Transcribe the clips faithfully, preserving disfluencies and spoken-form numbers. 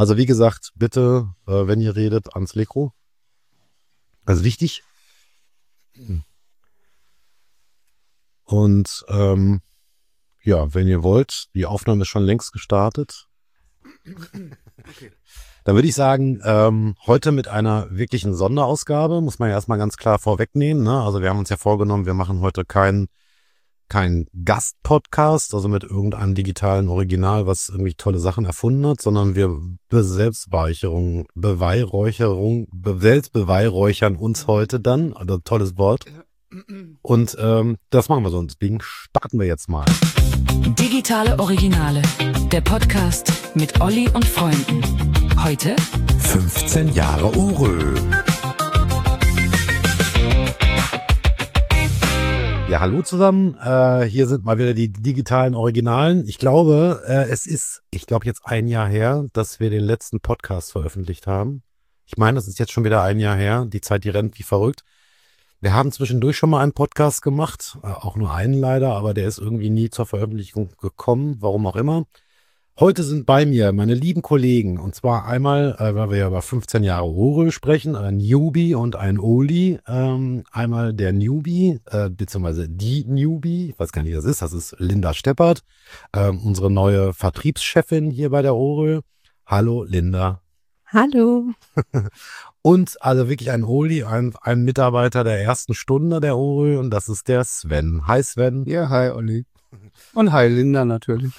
Also wie gesagt, bitte, äh, wenn ihr redet, ans Mikro. Also wichtig. Und ähm, ja, wenn ihr wollt, die Aufnahme ist schon längst gestartet. Okay. Dann würde ich sagen, ähm, heute mit einer wirklichen Sonderausgabe, muss man ja erstmal ganz klar vorwegnehmen. Ne? Also wir haben uns ja vorgenommen, wir machen heute keinen kein Gast-Podcast, also mit irgendeinem digitalen Original, was irgendwie tolle Sachen erfunden hat, sondern wir Selbstbeweihräucherung, Beweihräucherung, Be Selbstbeweihräuchern uns heute dann, also tolles Wort. Und ähm, das machen wir so. Deswegen starten wir jetzt mal. Digitale Originale, der Podcast mit Olli und Freunden. Heute fünfzehn Jahre ORÖ. Ja, hallo zusammen. Äh, hier sind mal wieder die digitalen Originalen. Ich glaube, äh, es ist, ich glaube jetzt ein Jahr her, dass wir den letzten Podcast veröffentlicht haben. Ich meine, das ist jetzt schon wieder ein Jahr her. Die Zeit, die rennt wie verrückt. Wir haben zwischendurch schon mal einen Podcast gemacht, äh, auch nur einen leider, aber der ist irgendwie nie zur Veröffentlichung gekommen, warum auch immer. Heute sind bei mir meine lieben Kollegen, und zwar einmal, äh, weil wir ja über fünfzehn Jahre ORÖ sprechen, ein Newbie und ein Oli. Ähm, einmal der Newbie, äh, beziehungsweise die Newbie, ich weiß gar nicht, was das ist, das ist Linda Steppert, äh, unsere neue Vertriebschefin hier bei der ORÖ. Hallo Linda. Hallo. Und also wirklich ein Oli, ein, ein Mitarbeiter der ersten Stunde der ORÖ, und das ist der Sven. Hi Sven. Ja, hi Olli. Und hi Linda natürlich.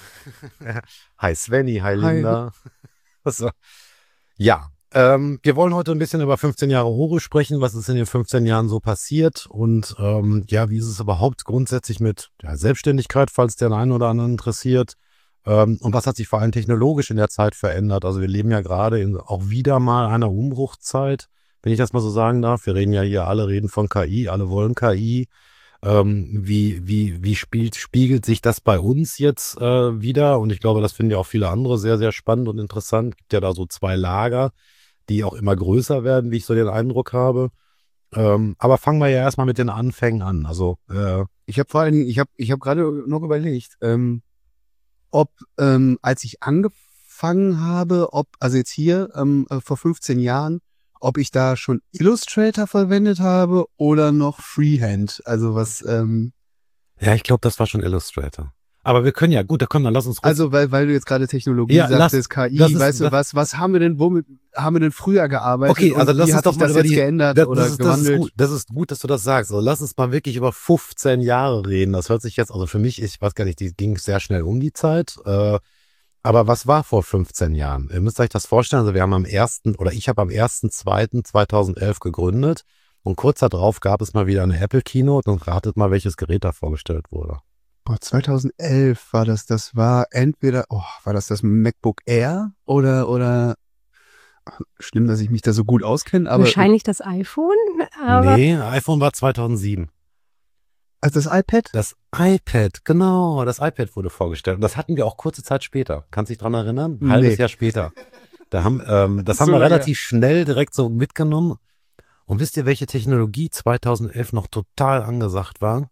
Hi Svenny, hi Linda. Hi. Ja, ähm, wir wollen heute ein bisschen über fünfzehn Jahre ORÖ sprechen, was ist in den fünfzehn Jahren so passiert und ähm, ja, wie ist es überhaupt grundsätzlich mit der Selbstständigkeit, falls der einen oder anderen interessiert. Ähm, und was hat sich vor allem technologisch in der Zeit verändert? Also wir leben ja gerade in auch wieder mal einer Umbruchzeit, wenn ich das mal so sagen darf. Wir reden ja hier, alle reden von K I, alle wollen K I. Ähm, wie wie wie spielt, spiegelt sich das bei uns jetzt äh, wieder? Und ich glaube, das finden ja auch viele andere sehr, sehr spannend und interessant. Es gibt ja da so zwei Lager, die auch immer größer werden, wie ich so den Eindruck habe. Ähm, aber fangen wir ja erstmal mit den Anfängen an. Also äh, ich habe vor allen Dingen, ich habe ich habe gerade noch überlegt, ähm, ob ähm, als ich angefangen habe, ob also jetzt hier ähm, äh, vor fünfzehn Jahren, ob ich da schon Illustrator verwendet habe oder noch Freehand. Also was... Ähm ja, ich glaube, das war schon Illustrator. Aber wir können ja, gut, da können wir, lass uns... Kurz also, weil weil du jetzt gerade Technologie ja, sagtest, lass, K I, ist, weißt du, was was haben wir denn, womit haben wir denn früher gearbeitet? Okay, also lass wie uns hat doch sich mal das über jetzt die, geändert das, oder das ist, gewandelt? Das ist, gut, das ist gut, dass du das sagst. Also lass uns mal wirklich über fünfzehn Jahre reden. Das hört sich jetzt, also für mich, ich weiß gar nicht, die ging sehr schnell um die Zeit. Äh, Aber was war vor fünfzehn Jahren? Ihr müsst euch das vorstellen, also wir haben am ersten oder ich habe am ersten zweiten zweitausendelf gegründet und kurz darauf gab es mal wieder eine Apple Keynote und ratet mal, welches Gerät da vorgestellt wurde. Boah, zweitausendelf war das, das war entweder, oh, war das das MacBook Air oder, oder, schlimm, dass ich mich da so gut auskenne, aber. Wahrscheinlich das iPhone, aber. Nee, iPhone war zweitausendsieben. Also das iPad? Das iPad, genau, das iPad wurde vorgestellt. Und das hatten wir auch kurze Zeit später. Kannst du dich dran erinnern? Ein halbes Nee. Jahr später. Da haben, ähm, das haben So wir lange. relativ schnell direkt so mitgenommen. Und wisst ihr, welche Technologie zweitausendelf noch total angesagt war?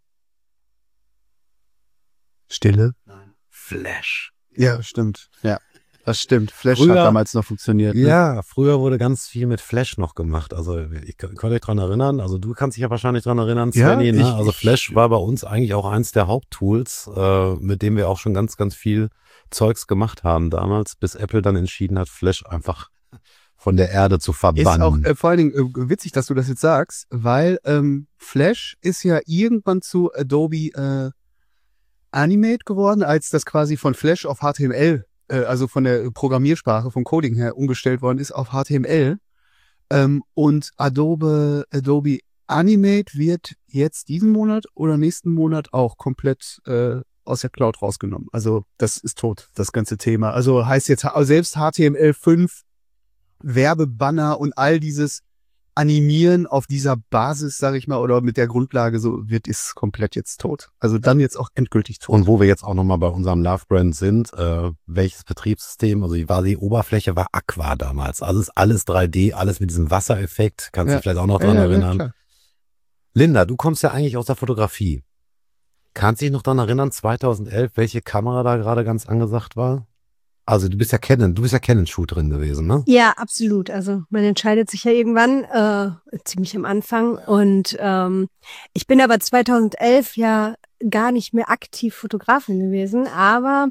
Stille? Nein. Flash. Ja, stimmt. Ja, das stimmt. Flash Früher- hat damals noch funktioniert. Ne? Ja, früher wurde ganz viel mit Flash noch gemacht. Also ich könnt euch dran erinnern, also du kannst dich ja wahrscheinlich dran erinnern, Ja, Svenny, ne? ich- Also ich- Flash war bei uns eigentlich auch eins der Haupttools, äh, mit dem wir auch schon ganz, ganz viel Zeugs gemacht haben damals, bis Apple dann entschieden hat, Flash einfach von der Erde zu Ist verbannen. auch äh, vor allen Dingen äh, witzig, dass du das jetzt sagst, weil ähm, Flash ist ja irgendwann zu Adobe äh, Animate geworden, als das quasi von Flash auf H T M L, äh, also von der Programmiersprache, vom Coding her umgestellt worden ist auf H T M L. Ähm, und Adobe, Adobe Animate wird jetzt diesen Monat oder nächsten Monat auch komplett äh, aus der Cloud rausgenommen. Also das ist tot, das ganze Thema. Also heißt jetzt also selbst H T M L fünf, Werbebanner und all dieses Animieren auf dieser Basis, sage ich mal, oder mit der Grundlage so wird, ist komplett jetzt tot. Also dann jetzt auch endgültig tot. Und wo wir jetzt auch nochmal bei unserem Love Brand sind, äh, welches Betriebssystem, also die, war die Oberfläche war Aqua damals. Also ist alles drei D, alles mit diesem Wassereffekt. Kannst du Ja. dich vielleicht auch noch dran Ja, ja, erinnern. klar. Linda, du kommst ja eigentlich aus der Fotografie. Kannst du dich noch dran erinnern, zweitausendelf, welche Kamera da gerade ganz angesagt war? Also du bist ja Canon, du bist ja Canon-Shooterin gewesen, ne? Ja, absolut. Also man entscheidet sich ja irgendwann, äh, ziemlich am Anfang. Und ähm, ich bin aber zweitausendelf ja gar nicht mehr aktiv Fotografin gewesen, aber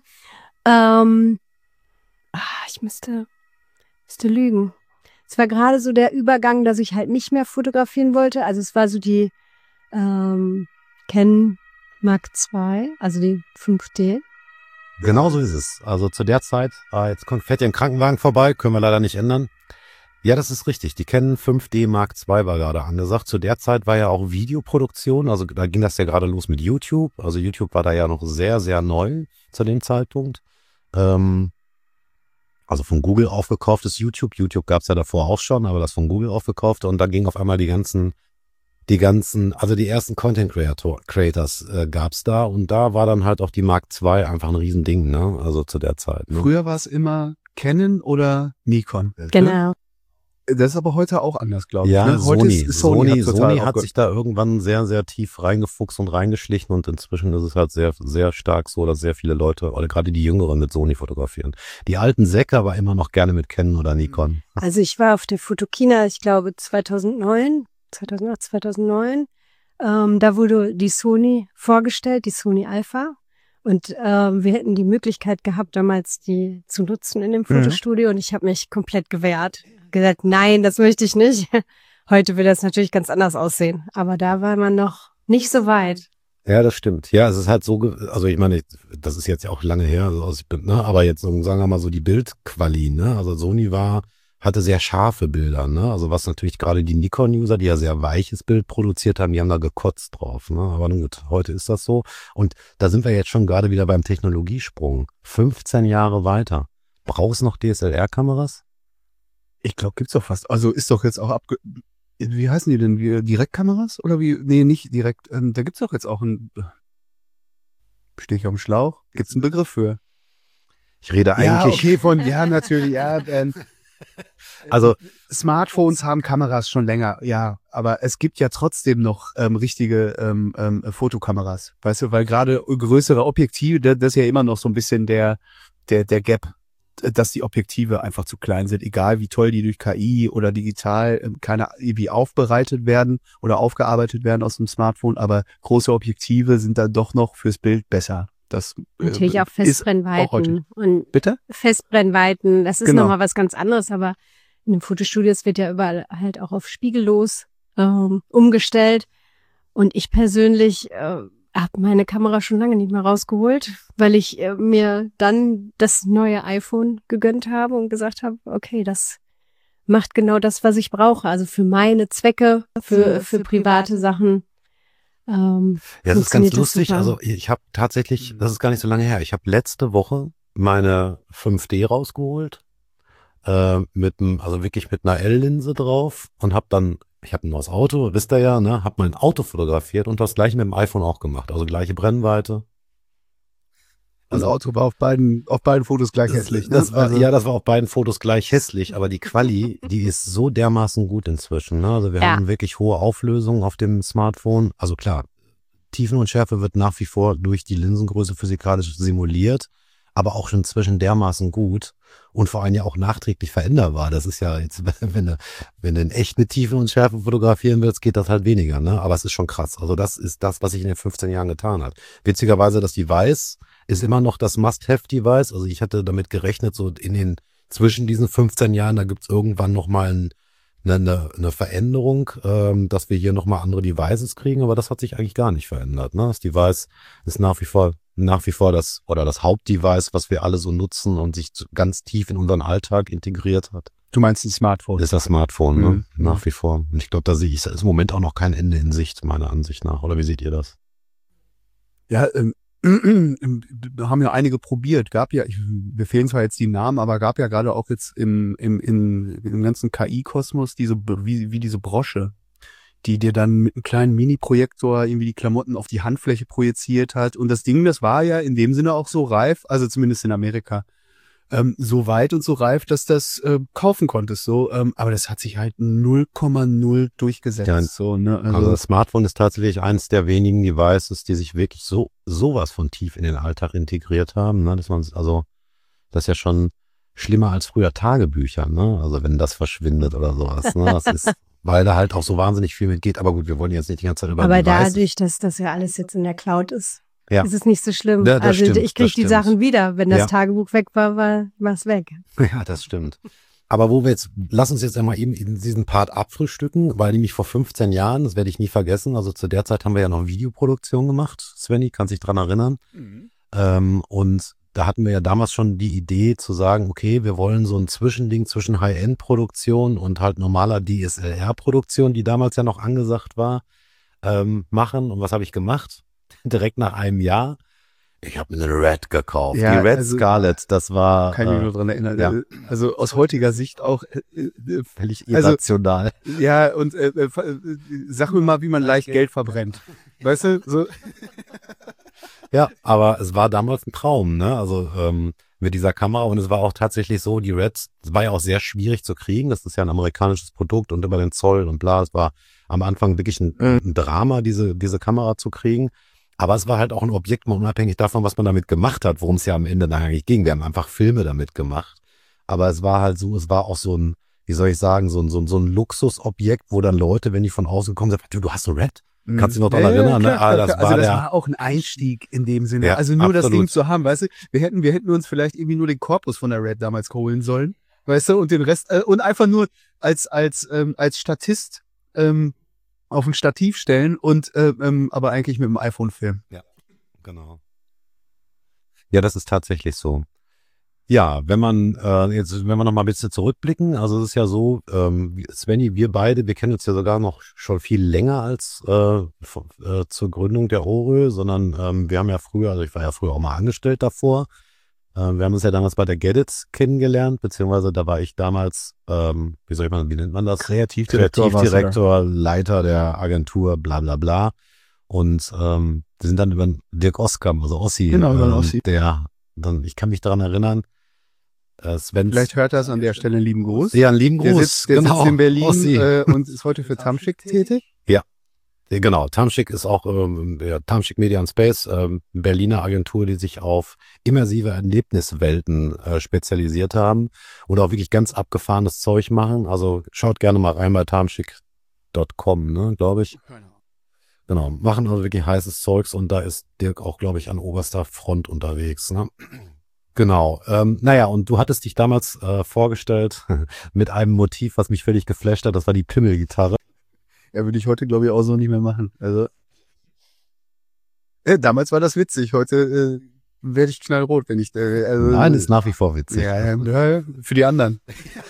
ähm, ach, ich müsste, müsste lügen. Es war gerade so der Übergang, dass ich halt nicht mehr fotografieren wollte. Also es war so die ähm, Canon Mark zwei, also die fünf D. Genau so ist es. Also zu der Zeit, ah, jetzt kommt, fährt ja ein Krankenwagen vorbei, können wir leider nicht ändern. Ja, das ist richtig. Die Canon fünf D Mark zwei war gerade angesagt. Zu der Zeit war ja auch Videoproduktion, also da ging das ja gerade los mit YouTube. Also YouTube war da ja noch sehr, sehr neu zu dem Zeitpunkt. Ähm, also von Google aufgekauftes YouTube. YouTube gab es ja davor auch schon, aber das von Google aufgekaufte. Und da ging auf einmal die ganzen Die ganzen, also die ersten Content Creator, Creators äh, gab's da und da war dann halt auch die Mark zwei einfach ein Riesending, ne? Also zu der Zeit. Ne? Früher war es immer Canon oder Nikon. Genau. Das ist aber heute auch anders, glaube ich. Ja, ne? Heute Sony. ist Sony, Sony, Sony, hat, hat sich da irgendwann sehr, sehr tief reingefuchst und reingeschlichen und inzwischen ist es halt sehr, sehr stark so, dass sehr viele Leute, oder gerade die Jüngeren mit Sony fotografieren. Die alten Säcke aber immer noch gerne mit Canon oder Nikon. Also ich war auf der Fotokina, ich glaube zweitausendneun, zweitausendacht, zweitausendneun. Ähm, da wurde die Sony vorgestellt, die Sony Alpha. Und ähm, wir hätten die Möglichkeit gehabt, damals die zu nutzen in dem Fotostudio. Mhm. Und ich habe mich komplett gewehrt. Gesagt, nein, das möchte ich nicht. Heute will das natürlich ganz anders aussehen. Aber da war man noch nicht so weit. Ja, das stimmt. Ja, es ist halt so, also ich meine, das ist jetzt ja auch lange her, also ich bin, ne, aber jetzt sagen wir mal so die Bildquali, ne? Also Sony war, hatte sehr scharfe Bilder, ne? Also was natürlich gerade die Nikon-User, die ja sehr weiches Bild produziert haben, die haben da gekotzt drauf, ne? Aber nun gut, heute ist das so. Und da sind wir jetzt schon gerade wieder beim Technologiesprung. fünfzehn Jahre weiter. Brauchst du noch D S L R-Kameras? Ich glaube, gibt's doch fast. Also ist doch jetzt auch abge... Wie heißen die denn? Wie, Direktkameras? Oder wie? Nee, nicht direkt. Ähm, da gibt's doch jetzt auch ein... Stehe ich auf dem Schlauch? Gibt's einen Begriff für? Ich rede eigentlich... Ja, okay, von... Ja, natürlich, ja. Ähm, also Smartphones haben Kameras schon länger, ja. Aber es gibt ja trotzdem noch ähm, richtige ähm, ähm, Fotokameras. Weißt du, weil gerade größere Objektive, das, das ist ja immer noch so ein bisschen der, der, der Gap, dass die Objektive einfach zu klein sind, egal wie toll die durch K I oder digital ähm, keine irgendwie aufbereitet werden oder aufgearbeitet werden aus dem Smartphone, aber große Objektive sind dann doch noch fürs Bild besser. Das natürlich äh, auch Festbrennweiten. Auch und Bitte? Festbrennweiten, das ist Genau. nochmal was ganz anderes, aber in den Fotostudios wird ja überall halt auch auf spiegellos ähm, umgestellt. Und ich persönlich äh, habe meine Kamera schon lange nicht mehr rausgeholt, weil ich äh, mir dann das neue iPhone gegönnt habe und gesagt habe, okay, das macht genau das, was ich brauche. Also für meine Zwecke, für, für, für private Sachen. Ähm, ja, das ist ganz lustig. Super. Also ich habe tatsächlich, das ist gar nicht so lange her, ich habe letzte Woche meine fünf D rausgeholt, äh, mit einem, also wirklich mit einer L-Linse drauf und habe dann, ich habe ein neues Auto, wisst ihr ja, ne, habe mein Auto fotografiert und das gleiche mit dem iPhone auch gemacht, also gleiche Brennweite. Das Auto war auf beiden, auf beiden Fotos gleich das, hässlich. Ne? Das war, also, ja, das war auf beiden Fotos gleich hässlich, aber die Quali, die ist so dermaßen gut inzwischen. Ne? Also wir ja. haben wirklich hohe Auflösung auf dem Smartphone. Also klar, Tiefenunschärfe wird nach wie vor durch die Linsengröße physikalisch simuliert, aber auch schon inzwischen dermaßen gut und vor allem ja auch nachträglich veränderbar. Das ist ja jetzt, wenn du, wenn du in echt mit Tiefenunschärfe fotografieren willst, geht das halt weniger. Ne? Aber es ist schon krass. Also das ist das, was sich in den fünfzehn Jahren getan hat. Witzigerweise, das Device ist immer noch das Must-Have-Device. Also ich hatte damit gerechnet, so in den, zwischen diesen fünfzehn Jahren, da gibt's irgendwann nochmal ein, eine, eine Veränderung, ähm, dass wir hier nochmal andere Devices kriegen, aber das hat sich eigentlich gar nicht verändert. Ne? Das Device ist nach wie vor, nach wie vor das, oder das Hauptdevice, was wir alle so nutzen und sich ganz tief in unseren Alltag integriert hat. Du meinst ein Smartphone? Ist das Smartphone, mhm. ne? Nach wie vor. Und ich glaube, da sehe ich, da ist im Moment auch noch kein Ende in Sicht, meiner Ansicht nach. Oder wie seht ihr das? Ja, ähm, haben ja einige probiert. Gab ja, ich, mir fehlen zwar jetzt die Namen, aber gab ja gerade auch jetzt im, im, im, im ganzen K I-Kosmos diese, wie, wie diese Brosche, die dir dann mit einem kleinen Mini-Projektor irgendwie die Klamotten auf die Handfläche projiziert hat. Und das Ding, das war ja in dem Sinne auch so reif, also zumindest in Amerika, ähm, so weit und so reif, dass das äh, kaufen konntest. So, ähm, aber das hat sich halt null Komma null durchgesetzt. Ja, so, ne? Also, also das Smartphone ist tatsächlich eines der wenigen Devices, die sich wirklich so sowas von tief in den Alltag integriert haben, ne? Dass man also Das ist ja schon schlimmer als früher Tagebücher, ne? Also wenn das verschwindet oder sowas, ne? Das ist, weil da halt auch so wahnsinnig viel mitgeht. Aber gut, wir wollen jetzt nicht die ganze Zeit über Aber Devices. dadurch, dass das ja alles jetzt in der Cloud ist, Ja. ist es nicht so schlimm. Ja, das also stimmt, ich kriege das die stimmt. Sachen wieder. Wenn das Ja. Tagebuch weg war, war es weg. Ja, das stimmt. Aber wo wir jetzt, lass uns jetzt einmal eben in diesen Part abfrühstücken, weil nämlich vor fünfzehn Jahren, das werde ich nie vergessen, also zu der Zeit haben wir ja noch Videoproduktion gemacht. Svenny, kann sich dran erinnern. Mhm. Ähm, und da hatten wir ja damals schon die Idee zu sagen, okay, wir wollen so ein Zwischending zwischen High-End-Produktion und halt normaler D S L R-Produktion, die damals ja noch angesagt war, ähm, machen. Und was habe ich gemacht? Direkt nach einem Jahr. Ich habe mir eine Red gekauft. Ja, die Red also, Scarlett, das war Kann ich mich äh, nur dran erinnern. ja. Also aus heutiger Sicht auch, äh, äh, völlig also- irrational. ja, und äh, äh, äh, sag mir mal, wie man leicht Geld verbrennt. Weißt du, so. Ja, aber es war damals ein Traum, ne? Also ähm, mit dieser Kamera, und es war auch tatsächlich so, die Reds, es war ja auch sehr schwierig zu kriegen. Das ist ja ein amerikanisches Produkt und über den Zoll und bla. Es war am Anfang wirklich ein, ein Drama, diese diese Kamera zu kriegen. Aber es war halt auch ein Objekt, mal unabhängig davon, was man damit gemacht hat, worum es ja am Ende dann eigentlich ging. Wir haben einfach Filme damit gemacht. Aber es war halt so, es war auch so ein, wie soll ich sagen, so ein, so ein, so ein Luxusobjekt, wo dann Leute, wenn die von außen kommen, sagen, du, du hast eine Red? Kannst du dich noch daran Ja, ja, erinnern? klar, Ne? Ah, klar, das klar. war also das der, war auch ein Einstieg in dem Sinne. Ja, also nur das absolut. Ding zu haben, weißt du, wir hätten, wir hätten uns vielleicht irgendwie nur den Korpus von der Red damals holen sollen, weißt du, und den Rest, äh, und einfach nur als, als, ähm, als Statist ähm, auf ein Stativ stellen und äh, ähm, aber eigentlich mit dem iPhone filmen. Genau. Ja, das ist tatsächlich so. Ja, wenn man äh, jetzt, wenn wir noch mal ein bisschen zurückblicken, also es ist ja so, ähm, Svenny, wir beide, wir kennen uns ja sogar noch schon viel länger als äh, v- äh, zur Gründung der ORÖ, sondern ähm, wir haben ja früher, also ich war ja früher auch mal angestellt davor. Äh, wir haben uns ja damals bei der Gedits kennengelernt, beziehungsweise da war ich damals, ähm, wie soll ich mal, wie nennt man das? Kreativdirektor warst du da. Kreativdirektor, Leiter der Agentur, bla bla bla. Und ähm, wir sind dann über den Dirk Oskam, also Ossi, Genau, über den ähm, Ossi. der, dann, ich kann mich daran erinnern, äh, Sven. Vielleicht hört er es an der Stelle einen lieben Gruß. Ja, einen lieben Der Gruß. sitzt, der genau, sitzt in Berlin Ossi. äh, und ist heute für Tamschick tätig. Ja, genau. Tamschick ist auch ähm, ja, Tamschick Media and Space, ähm, Berliner Agentur, die sich auf immersive Erlebniswelten äh, spezialisiert haben und auch wirklich ganz abgefahrenes Zeug machen. Also schaut gerne mal rein bei tamschick Punkt com, ne, glaube ich. Genau, machen also wirklich heißes Zeugs und da ist Dirk auch, glaube ich, an oberster Front unterwegs. Ne? Genau. Ähm, naja, und du hattest dich damals äh, vorgestellt mit einem Motiv, was mich völlig geflasht hat. Das war die Pimmelgitarre. Ja, würde ich heute, glaube ich, auch so nicht mehr machen. Also äh, damals war das witzig. Heute äh, werde ich knallrot, wenn ich äh, also, Nein, ist nach wie vor witzig. ja, ja, ja, für die anderen.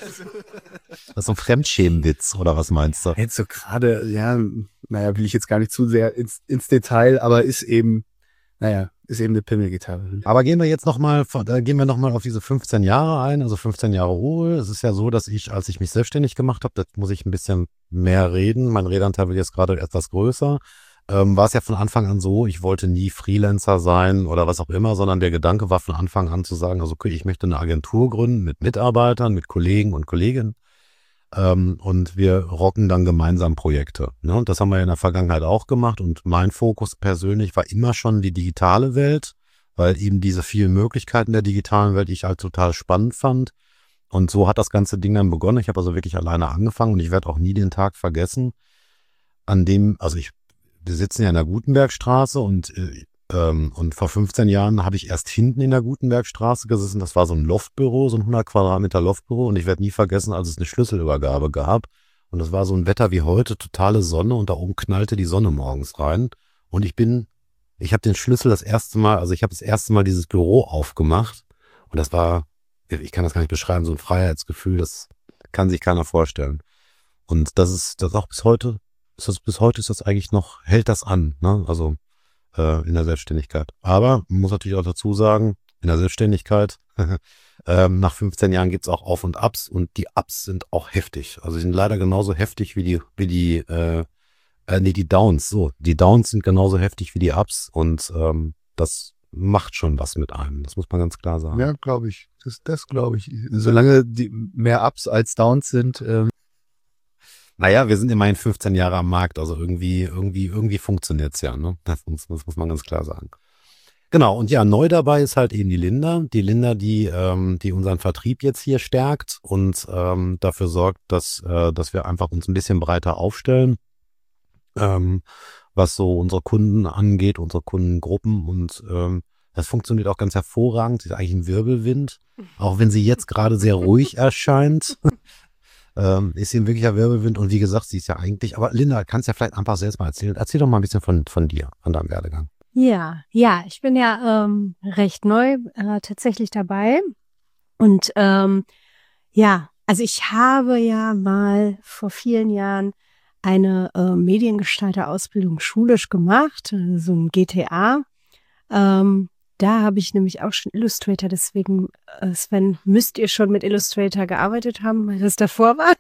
Das ist so ein Fremdschämenwitz, oder was meinst du? Jetzt so gerade, ja, naja, will ich jetzt gar nicht zu sehr ins, ins Detail, aber ist eben, naja, ist eben eine Pimmelgitarre. Aber gehen wir jetzt nochmal, da gehen wir nochmal auf diese fünfzehn Jahre ein, also fünfzehn Jahre Ruhe. Es ist ja so, dass ich, als ich mich selbstständig gemacht habe, da muss ich ein bisschen mehr reden. Mein Redanteil wird jetzt gerade etwas größer. Ähm, war es ja von Anfang an so, ich wollte nie Freelancer sein oder was auch immer, sondern der Gedanke war von Anfang an zu sagen, also okay, ich möchte eine Agentur gründen mit Mitarbeitern, mit Kollegen und Kolleginnen. Ähm, und wir rocken dann gemeinsam Projekte. Ne? Und das haben wir in der Vergangenheit auch gemacht. Und mein Fokus persönlich war immer schon die digitale Welt, weil eben diese vielen Möglichkeiten der digitalen Welt ich halt total spannend fand. Und so hat das ganze Ding dann begonnen. Ich habe also wirklich alleine angefangen und ich werde auch nie den Tag vergessen, an dem, also ich, wir sitzen ja in der Gutenbergstraße und äh, ähm, und vor fünfzehn Jahren habe ich erst hinten in der Gutenbergstraße gesessen. Das war so ein Loftbüro, so ein hundert Quadratmeter Loftbüro. Und ich werde nie vergessen, als es eine Schlüsselübergabe gab. Und das war so ein Wetter wie heute, totale Sonne. Und da oben knallte die Sonne morgens rein. Und ich bin, ich habe den Schlüssel das erste Mal, also ich habe das erste Mal dieses Büro aufgemacht. Und das war, ich kann das gar nicht beschreiben, so ein Freiheitsgefühl, das kann sich keiner vorstellen. Und das ist, das auch bis heute, ist das, bis heute ist das eigentlich noch, hält das an, ne? Also, in der Selbstständigkeit. Aber man muss natürlich auch dazu sagen, in der Selbstständigkeit, ähm, nach fünfzehn Jahren gibt's auch Auf und Abs und die Ups sind auch heftig. Also sie sind leider genauso heftig wie die, wie die, äh, äh, nee, die Downs. So, die Downs sind genauso heftig wie die Ups und ähm, das macht schon was mit einem. Das muss man ganz klar sagen. Ja, glaube ich. Das, das glaube ich. Solange die mehr Ups als Downs sind, ähm, Naja, wir sind immerhin fünfzehn Jahre am Markt, also irgendwie, irgendwie, irgendwie funktioniert's ja, ne? Das muss, das muss man ganz klar sagen. Genau, und ja, neu dabei ist halt eben die Linda. Die Linda, die, ähm, die unseren Vertrieb jetzt hier stärkt und ähm, dafür sorgt, dass, äh, dass wir einfach uns ein bisschen breiter aufstellen, ähm, was so unsere Kunden angeht, unsere Kundengruppen. Und ähm, das funktioniert auch ganz hervorragend. Sie ist eigentlich ein Wirbelwind, auch wenn sie jetzt gerade sehr ruhig erscheint. ähm, ist sie ein wirklicher Wirbelwind. Und wie gesagt, sie ist ja eigentlich, aber Linda, kannst ja vielleicht einfach selbst mal erzählen. Erzähl doch mal ein bisschen von, von dir, von deinem Werdegang. Ja, ja, ich bin ja ähm, recht neu äh, tatsächlich dabei. Und ähm, ja, also ich habe ja mal vor vielen Jahren eine äh, Mediengestalter-Ausbildung schulisch gemacht, äh, so ein G T A. Ähm, da habe ich nämlich auch schon Illustrator, deswegen, äh, Sven, müsst ihr schon mit Illustrator gearbeitet haben, weil das davor war.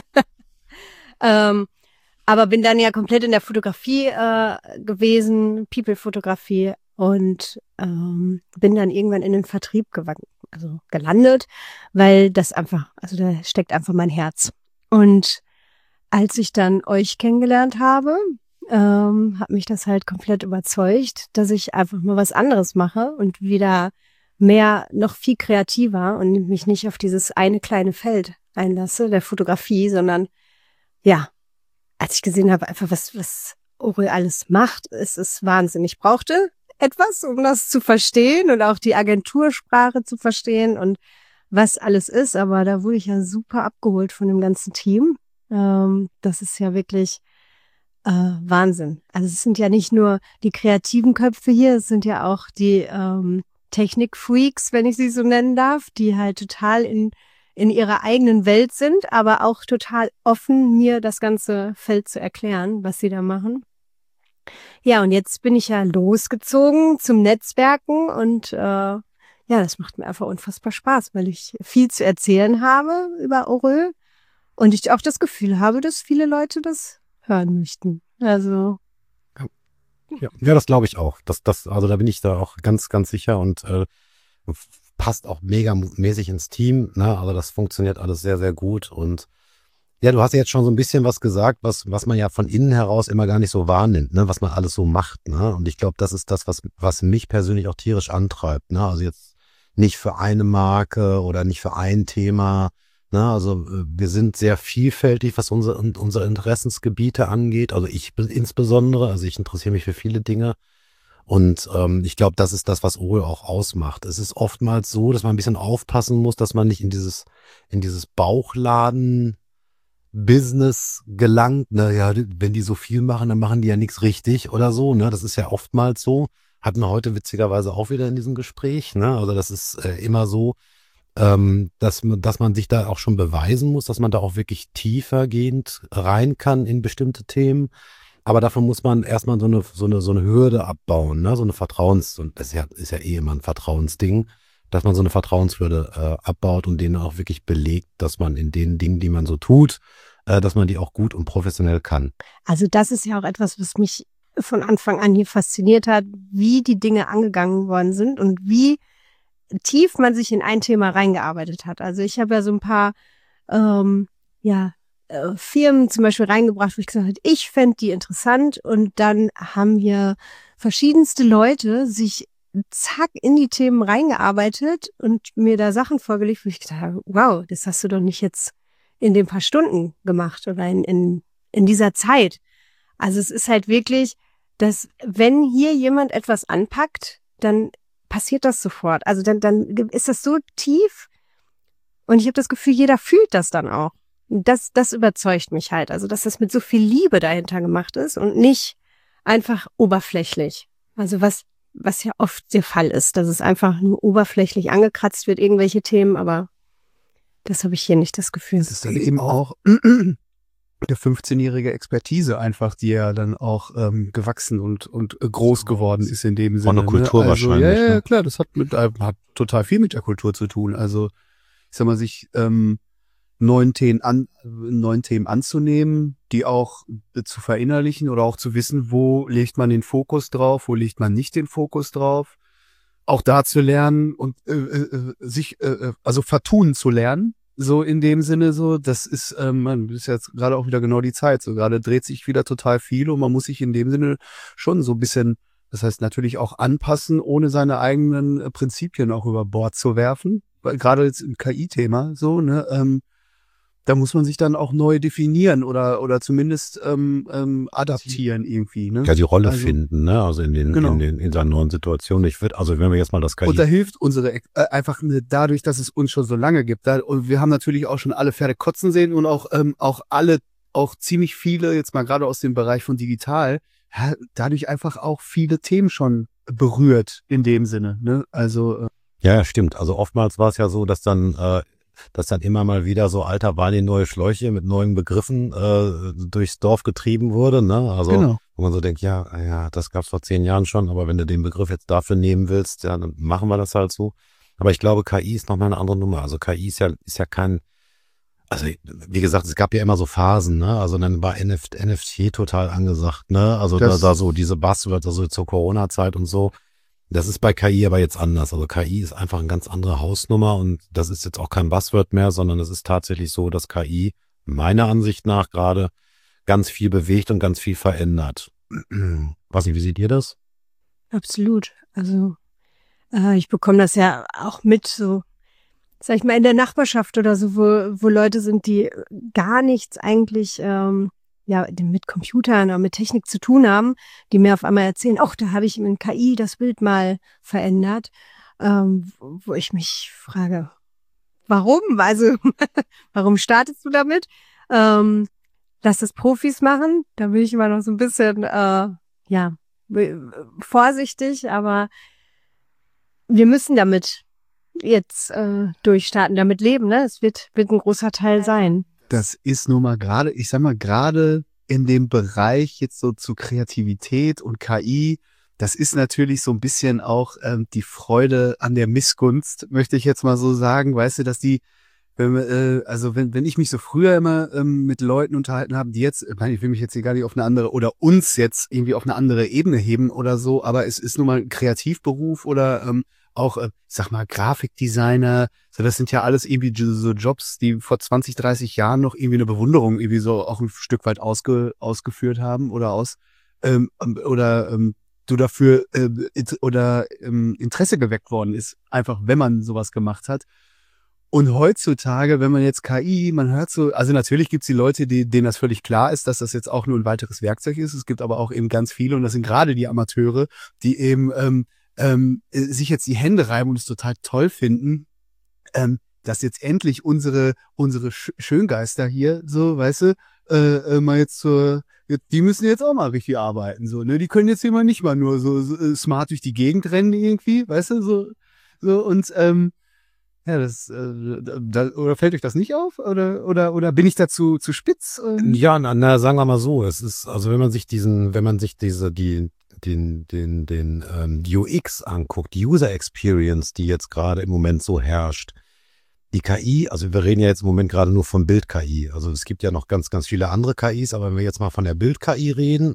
ähm, Aber bin dann ja komplett in der Fotografie äh, gewesen, People-Fotografie und ähm, bin dann irgendwann in den Vertrieb gewandt, also gelandet, weil das einfach, also da steckt einfach mein Herz. Und als ich dann euch kennengelernt habe, ähm, hat mich das halt komplett überzeugt, dass ich einfach mal was anderes mache und wieder mehr, noch viel kreativer und mich nicht auf dieses eine kleine Feld einlasse, der Fotografie, sondern ja, als ich gesehen habe, einfach was, was Orel alles macht, ist es Wahnsinn. Ich brauchte etwas, um das zu verstehen und auch die Agentursprache zu verstehen und was alles ist. Aber da wurde ich ja super abgeholt von dem ganzen Team. Ähm, das ist ja wirklich äh, Wahnsinn. Also es sind ja nicht nur die kreativen Köpfe hier, es sind ja auch die ähm, Technikfreaks, wenn ich sie so nennen darf, die halt total in in ihrer eigenen Welt sind, aber auch total offen, mir das ganze Feld zu erklären, was sie da machen. Ja, und jetzt bin ich ja losgezogen zum Netzwerken und äh, ja, das macht mir einfach unfassbar Spaß, weil ich viel zu erzählen habe über Orel und ich auch das Gefühl habe, dass viele Leute das hören möchten. Also Ja, ja, das glaube ich auch. Das, das, also da bin ich da auch ganz, ganz sicher und äh, passt auch mega mäßig ins Team, ne? Also das funktioniert alles sehr, sehr gut. Und ja, du hast jetzt schon so ein bisschen was gesagt, was, was man ja von innen heraus immer gar nicht so wahrnimmt, ne? Was man alles so macht, ne? Und ich glaube, das ist das, was, was mich persönlich auch tierisch antreibt, ne? Also jetzt nicht für eine Marke oder nicht für ein Thema, ne? Also wir sind sehr vielfältig, was unsere, unsere Interessensgebiete angeht. Also ich insbesondere, also ich interessiere mich für viele Dinge. Und ähm, ich glaube, das ist das, was Orel auch ausmacht. Es ist oftmals so, dass man ein bisschen aufpassen muss, dass man nicht in dieses in dieses Bauchladen-Business gelangt. Ne? Ja, wenn die so viel machen, dann machen die ja nichts richtig oder so. Ne? Das ist ja oftmals so. Hatten wir heute witzigerweise auch wieder in diesem Gespräch. Ne? Also das ist äh, immer so, ähm, dass, man, dass man sich da auch schon beweisen muss, dass man da auch wirklich tiefergehend rein kann in bestimmte Themen. Aber dafür muss man erstmal so eine, so eine, so eine Hürde abbauen, ne? So eine Vertrauens, und das ist ja, ist ja eh immer ein Vertrauensding, dass man so eine Vertrauenshürde äh, abbaut und denen auch wirklich belegt, dass man in den Dingen, die man so tut, äh, dass man die auch gut und professionell kann. Also das ist ja auch etwas, was mich von Anfang an hier fasziniert hat, wie die Dinge angegangen worden sind und wie tief man sich in ein Thema reingearbeitet hat. Also ich habe ja so ein paar, ähm, ja, Firmen zum Beispiel reingebracht, wo ich gesagt habe, ich fände die interessant und dann haben hier verschiedenste Leute sich zack in die Themen reingearbeitet und mir da Sachen vorgelegt, wo ich gedacht habe, wow, das hast du doch nicht jetzt in den paar Stunden gemacht oder in, in, in dieser Zeit. Also es ist halt wirklich, dass wenn hier jemand etwas anpackt, dann passiert das sofort. Also dann, dann ist das so tief und ich habe das Gefühl, jeder fühlt das dann auch. Das, das überzeugt mich halt. Also, dass das mit so viel Liebe dahinter gemacht ist und nicht einfach oberflächlich. Also, was, was ja oft der Fall ist, dass es einfach nur oberflächlich angekratzt wird, irgendwelche Themen, aber das habe ich hier nicht das Gefühl. Das ist dann eben auch eine fünfzehnjährige Expertise einfach, die ja dann auch ähm, gewachsen und, und groß geworden ist in dem Sinne. Von der Kultur ne? also, wahrscheinlich. Ja, ja, ne? klar, das hat mit hat total viel mit der Kultur zu tun. Also, ich sag mal, sich ähm, neuen Themen, an, neuen Themen anzunehmen, die auch äh, zu verinnerlichen oder auch zu wissen, wo legt man den Fokus drauf, wo legt man nicht den Fokus drauf. Auch da zu lernen und äh, äh, sich, äh, also vertun zu lernen, so in dem Sinne so, das ist, ähm, man ist jetzt gerade auch wieder genau die Zeit, so gerade dreht sich wieder total viel und man muss sich in dem Sinne schon so ein bisschen Das heißt natürlich auch anpassen, ohne seine eigenen äh, Prinzipien auch über Bord zu werfen. Weil gerade jetzt im K I-Thema so, ne, ähm, da muss man sich dann auch neu definieren oder oder zumindest ähm, ähm, adaptieren irgendwie. Ne? Ja, die Rolle also, finden, ne? Also in den, genau. in den in seinen neuen Situationen. Ich würde, also wenn wir jetzt mal das K I. Und da hilft unsere äh, einfach ne, dadurch, dass es uns schon so lange gibt. Da, und wir haben natürlich auch schon alle Pferde kotzen sehen und auch ähm, auch alle, auch ziemlich viele, jetzt mal gerade aus dem Bereich von digital, ja, dadurch einfach auch viele Themen schon berührt in dem Sinne. Ne? Also äh, Ja, ja, stimmt. Also oftmals war es ja so, dass dann äh, dass dann immer mal wieder so alter Wein in neue Schläuche mit neuen Begriffen äh, durchs Dorf getrieben wurde, ne? Also genau. wo man so denkt, ja, ja, das gab's vor zehn Jahren schon, aber wenn du den Begriff jetzt dafür nehmen willst, ja, dann machen wir das halt so. Aber ich glaube, K I ist nochmal eine andere Nummer. Also K I ist ja ist ja kein, also wie gesagt, es gab ja immer so Phasen, ne? Also dann war N F T total angesagt, ne? Also da, Das- da so diese Buzzwords, also zur Corona-Zeit und so. Das ist bei K I aber jetzt anders. Also K I ist einfach eine ganz andere Hausnummer und das ist jetzt auch kein Buzzword mehr, sondern es ist tatsächlich so, dass K I meiner Ansicht nach gerade ganz viel bewegt und ganz viel verändert. Weiß nicht, wie seht ihr das? Absolut. Also äh, ich bekomme das ja auch mit, so, sag ich mal, in der Nachbarschaft oder so, wo, wo Leute sind, die gar nichts eigentlich ähm, ja mit Computern oder mit Technik zu tun haben, die mir auf einmal erzählen, ach, da habe ich in K I das Bild mal verändert, ähm, wo ich mich frage, warum? Also warum startest du damit? Ähm, lass das Profis machen. Da bin ich immer noch so ein bisschen äh, ja vorsichtig, aber wir müssen damit jetzt äh, durchstarten, damit leben, ne? Es wird, wird ein großer Teil sein. Das ist nun mal gerade, ich sag mal, gerade in dem Bereich jetzt so zu Kreativität und K I, das ist natürlich so ein bisschen auch ähm, die Freude an der Missgunst, möchte ich jetzt mal so sagen, weißt du, dass die, wenn, äh, also wenn, wenn ich mich so früher immer ähm, mit Leuten unterhalten habe, die jetzt, ich meine, ich will mich jetzt hier gar nicht auf eine andere oder uns jetzt irgendwie auf eine andere Ebene heben oder so, aber es ist nun mal ein Kreativberuf oder ähm, auch, äh, ich sag mal, Grafikdesigner, so das sind ja alles irgendwie so Jobs, die vor zwanzig, dreißig Jahren noch irgendwie eine Bewunderung irgendwie so auch ein Stück weit ausge, ausgeführt haben oder aus, ähm, oder ähm, du dafür äh, oder ähm, Interesse geweckt worden ist, einfach wenn man sowas gemacht hat. Und heutzutage, wenn man jetzt K I, man hört so, also natürlich gibt's die Leute, die, denen das völlig klar ist, dass das jetzt auch nur ein weiteres Werkzeug ist. Es gibt aber auch eben ganz viele, und das sind gerade die Amateure, die eben ähm, ähm, sich jetzt die Hände reiben und es total toll finden, ähm, dass jetzt endlich unsere unsere Sch- Schöngeister hier, so, weißt du, äh, äh, mal jetzt zur, die müssen jetzt auch mal richtig arbeiten, so, ne? Die können jetzt hier mal nicht mal nur so, so äh, smart durch die Gegend rennen irgendwie, weißt du, so, so und ähm, ja, das, äh, da, oder fällt euch das nicht auf? Oder, oder, oder bin ich dazu zu spitz? Ähm? Ja, na, na, sagen wir mal so, es ist, also wenn man sich diesen, wenn man sich diese, die, den, den, den ähm, U X anguckt, die User Experience, die jetzt gerade im Moment so herrscht, die K I, also wir reden ja jetzt im Moment gerade nur von Bild-K I, also es gibt ja noch ganz, ganz viele andere K Is, aber wenn wir jetzt mal von der Bild-K I reden,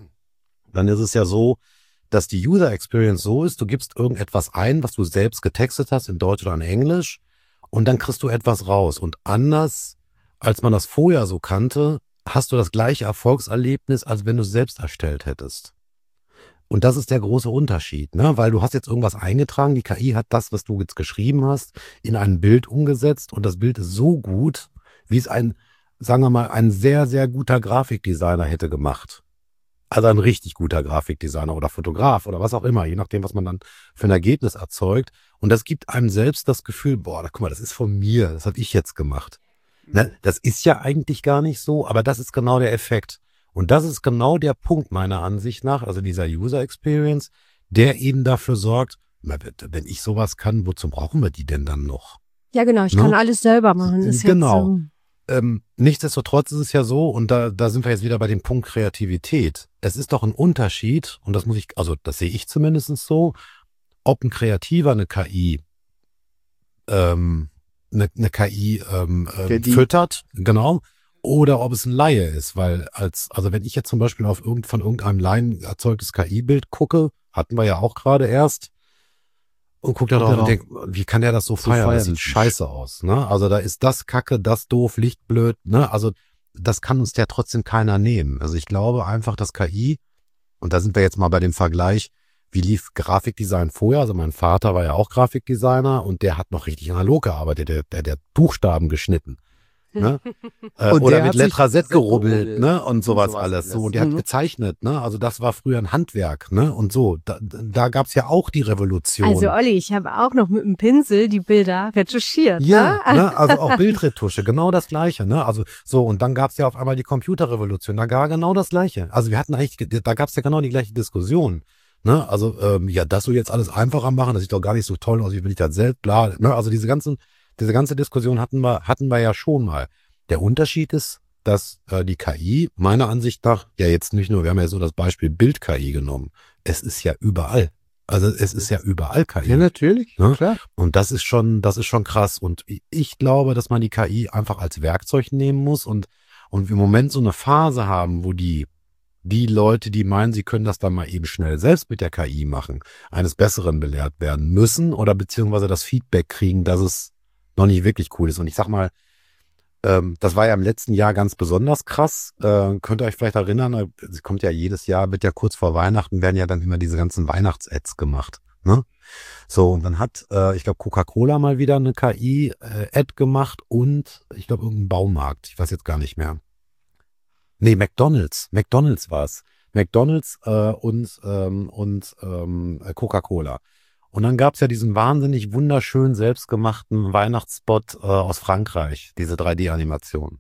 dann ist es ja so, dass die User Experience so ist, du gibst irgendetwas ein, was du selbst getextet hast, in Deutsch oder in Englisch, und dann kriegst du etwas raus. Und anders, als man das vorher so kannte, hast du das gleiche Erfolgserlebnis, als wenn du es selbst erstellt hättest. Und das ist der große Unterschied, ne? Weil du hast jetzt irgendwas eingetragen, die K I hat das, was du jetzt geschrieben hast, in ein Bild umgesetzt, und das Bild ist so gut, wie es ein, sagen wir mal, ein sehr, sehr guter Grafikdesigner hätte gemacht. Also ein richtig guter Grafikdesigner oder Fotograf oder was auch immer, je nachdem, was man dann für ein Ergebnis erzeugt. Und das gibt einem selbst das Gefühl, boah, da, guck mal, das ist von mir, das habe ich jetzt gemacht. Ne? Das ist ja eigentlich gar nicht so, aber das ist genau der Effekt. Und das ist genau der Punkt meiner Ansicht nach, also dieser User Experience, der eben dafür sorgt, wenn ich sowas kann, wozu brauchen wir die denn dann noch? Ja, genau, ich Ne? kann alles selber machen. Ist Genau. Jetzt so. Ähm, nichtsdestotrotz ist es ja so, und da, da sind wir jetzt wieder bei dem Punkt Kreativität. Es ist doch ein Unterschied, und das muss ich, also das sehe ich zumindest so, ob ein Kreativer eine K I, ähm, eine, eine K I ähm, Der ähm, die- füttert, genau, oder ob es ein Laie ist, weil als, also wenn ich jetzt zum Beispiel auf irgend, von irgendeinem Laien erzeugtes K I-Bild gucke, hatten wir ja auch gerade erst, und guck da drauf Genau. und denk, wie kann der das so feiern? feiern. Das sieht scheiße aus, ne? Also da ist das Kacke, das doof, Lichtblöd, ne? Also das kann uns ja trotzdem keiner nehmen. Also ich glaube einfach, dass K I, und da sind wir jetzt mal bei dem Vergleich, wie lief Grafikdesign vorher? Also mein Vater war ja auch Grafikdesigner und der hat noch richtig analog gearbeitet, der, der, der hat Buchstaben geschnitten. Ne? äh, oder mit Letraset gerubbelt, ne? Und sowas, und sowas alles. So, und der mhm. hat gezeichnet, ne? Also das war früher ein Handwerk, ne? Und so, da, da gab es ja auch die Revolution. Also Olli, ich habe auch noch mit dem Pinsel die Bilder retuschiert. Ja, ne? ne? Also auch Bildretusche, genau das Gleiche, ne? Also so, und dann gab es ja auf einmal die Computerrevolution, da war genau das Gleiche. Also wir hatten eigentlich, da gab es ja genau die gleiche Diskussion. Ne? Also ähm, ja, das soll jetzt alles einfacher machen, das sieht doch gar nicht so toll aus, wie will ich das selbst, bla, ne? Also diese ganzen Diese ganze Diskussion hatten wir, hatten wir ja schon mal. Der Unterschied ist, dass äh, die K I meiner Ansicht nach, ja jetzt nicht nur, wir haben ja so das Beispiel Bild-K I genommen, es ist ja überall. Also es ist ja überall K I. Ja, natürlich, ne? Klar. Und das ist schon, das ist schon krass. Und ich glaube, dass man die K I einfach als Werkzeug nehmen muss und, und wir im Moment so eine Phase haben, wo die die Leute, die meinen, sie können das dann mal eben schnell selbst mit der K I machen, eines Besseren belehrt werden müssen oder beziehungsweise das Feedback kriegen, dass es noch nicht wirklich cool ist. Und ich sag mal, ähm, das war ja im letzten Jahr ganz besonders krass. Äh, könnt ihr euch vielleicht erinnern, es kommt ja jedes Jahr, wird ja kurz vor Weihnachten, werden ja dann immer diese ganzen Weihnachts-Ads gemacht. Ne? So, und dann hat, äh, ich glaube, Coca-Cola mal wieder eine K I-Ad gemacht und ich glaube, irgendein Baumarkt. Ich weiß jetzt gar nicht mehr. Nee, McDonald's. McDonald's war es. McDonald's äh, und, ähm, und ähm, Coca-Cola. Und dann gab es ja diesen wahnsinnig wunderschön selbstgemachten Weihnachtsspot äh, aus Frankreich, diese drei D-Animation.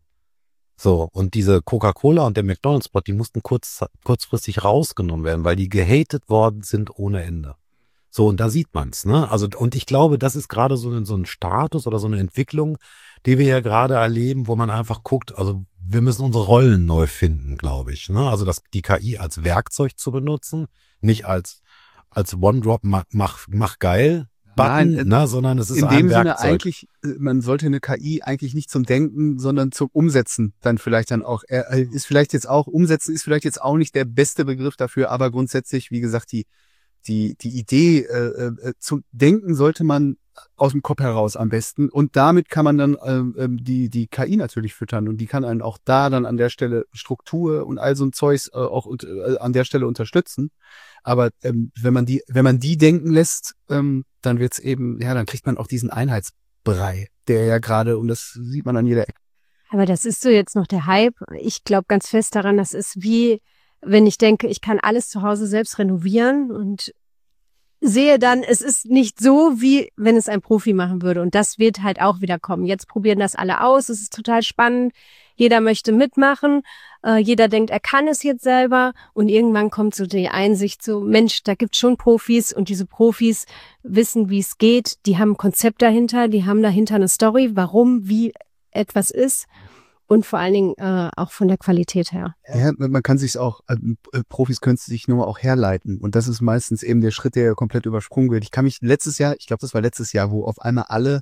So, und diese Coca-Cola und der McDonald's-Spot, die mussten kurz, kurzfristig rausgenommen werden, weil die gehatet worden sind ohne Ende. So, und da sieht man's, ne? Also, und ich glaube, das ist gerade so, so ein Status oder so eine Entwicklung, die wir ja gerade erleben, wo man einfach guckt, also wir müssen unsere Rollen neu finden, glaube ich. Ne? Also das, die K I als Werkzeug zu benutzen, nicht als als One-Drop mach, mach, mach geil Button, Nein, ne, sondern es ist ein Werkzeug. In dem Sinne eigentlich, man sollte eine K I eigentlich nicht zum Denken, sondern zum Umsetzen dann vielleicht dann auch. Er ist vielleicht jetzt auch, Umsetzen ist vielleicht jetzt auch nicht der beste Begriff dafür, aber grundsätzlich, wie gesagt, die die die Idee äh, äh, zum Denken sollte man aus dem Kopf heraus am besten und damit kann man dann äh, die die K I natürlich füttern und die kann einen auch da dann an der Stelle Struktur und all so ein Zeugs äh, auch äh, an der Stelle unterstützen. Aber ähm, wenn man die, wenn man die denken lässt, ähm, dann wird's eben, ja, dann kriegt man auch diesen Einheitsbrei, der ja gerade, und das sieht man an jeder Ecke. Aber das ist so jetzt noch der Hype. Ich glaube ganz fest daran, das ist wie, wenn ich denke, ich kann alles zu Hause selbst renovieren und sehe dann, es ist nicht so, wie wenn es ein Profi machen würde. Und das wird halt auch wieder kommen. Jetzt probieren das alle aus. Es ist total spannend. Jeder möchte mitmachen. Äh, jeder denkt, er kann es jetzt selber. Und irgendwann kommt so die Einsicht so, Mensch, da gibt's schon Profis. Und diese Profis wissen, wie es geht. Die haben ein Konzept dahinter. Die haben dahinter eine Story, warum, wie etwas ist. Und vor allen Dingen äh, auch von der Qualität her. Ja, man kann sich auch, äh, Profis können sich nur auch herleiten. Und das ist meistens eben der Schritt, der komplett übersprungen wird. Ich kann mich letztes Jahr, ich glaube, das war letztes Jahr, wo auf einmal alle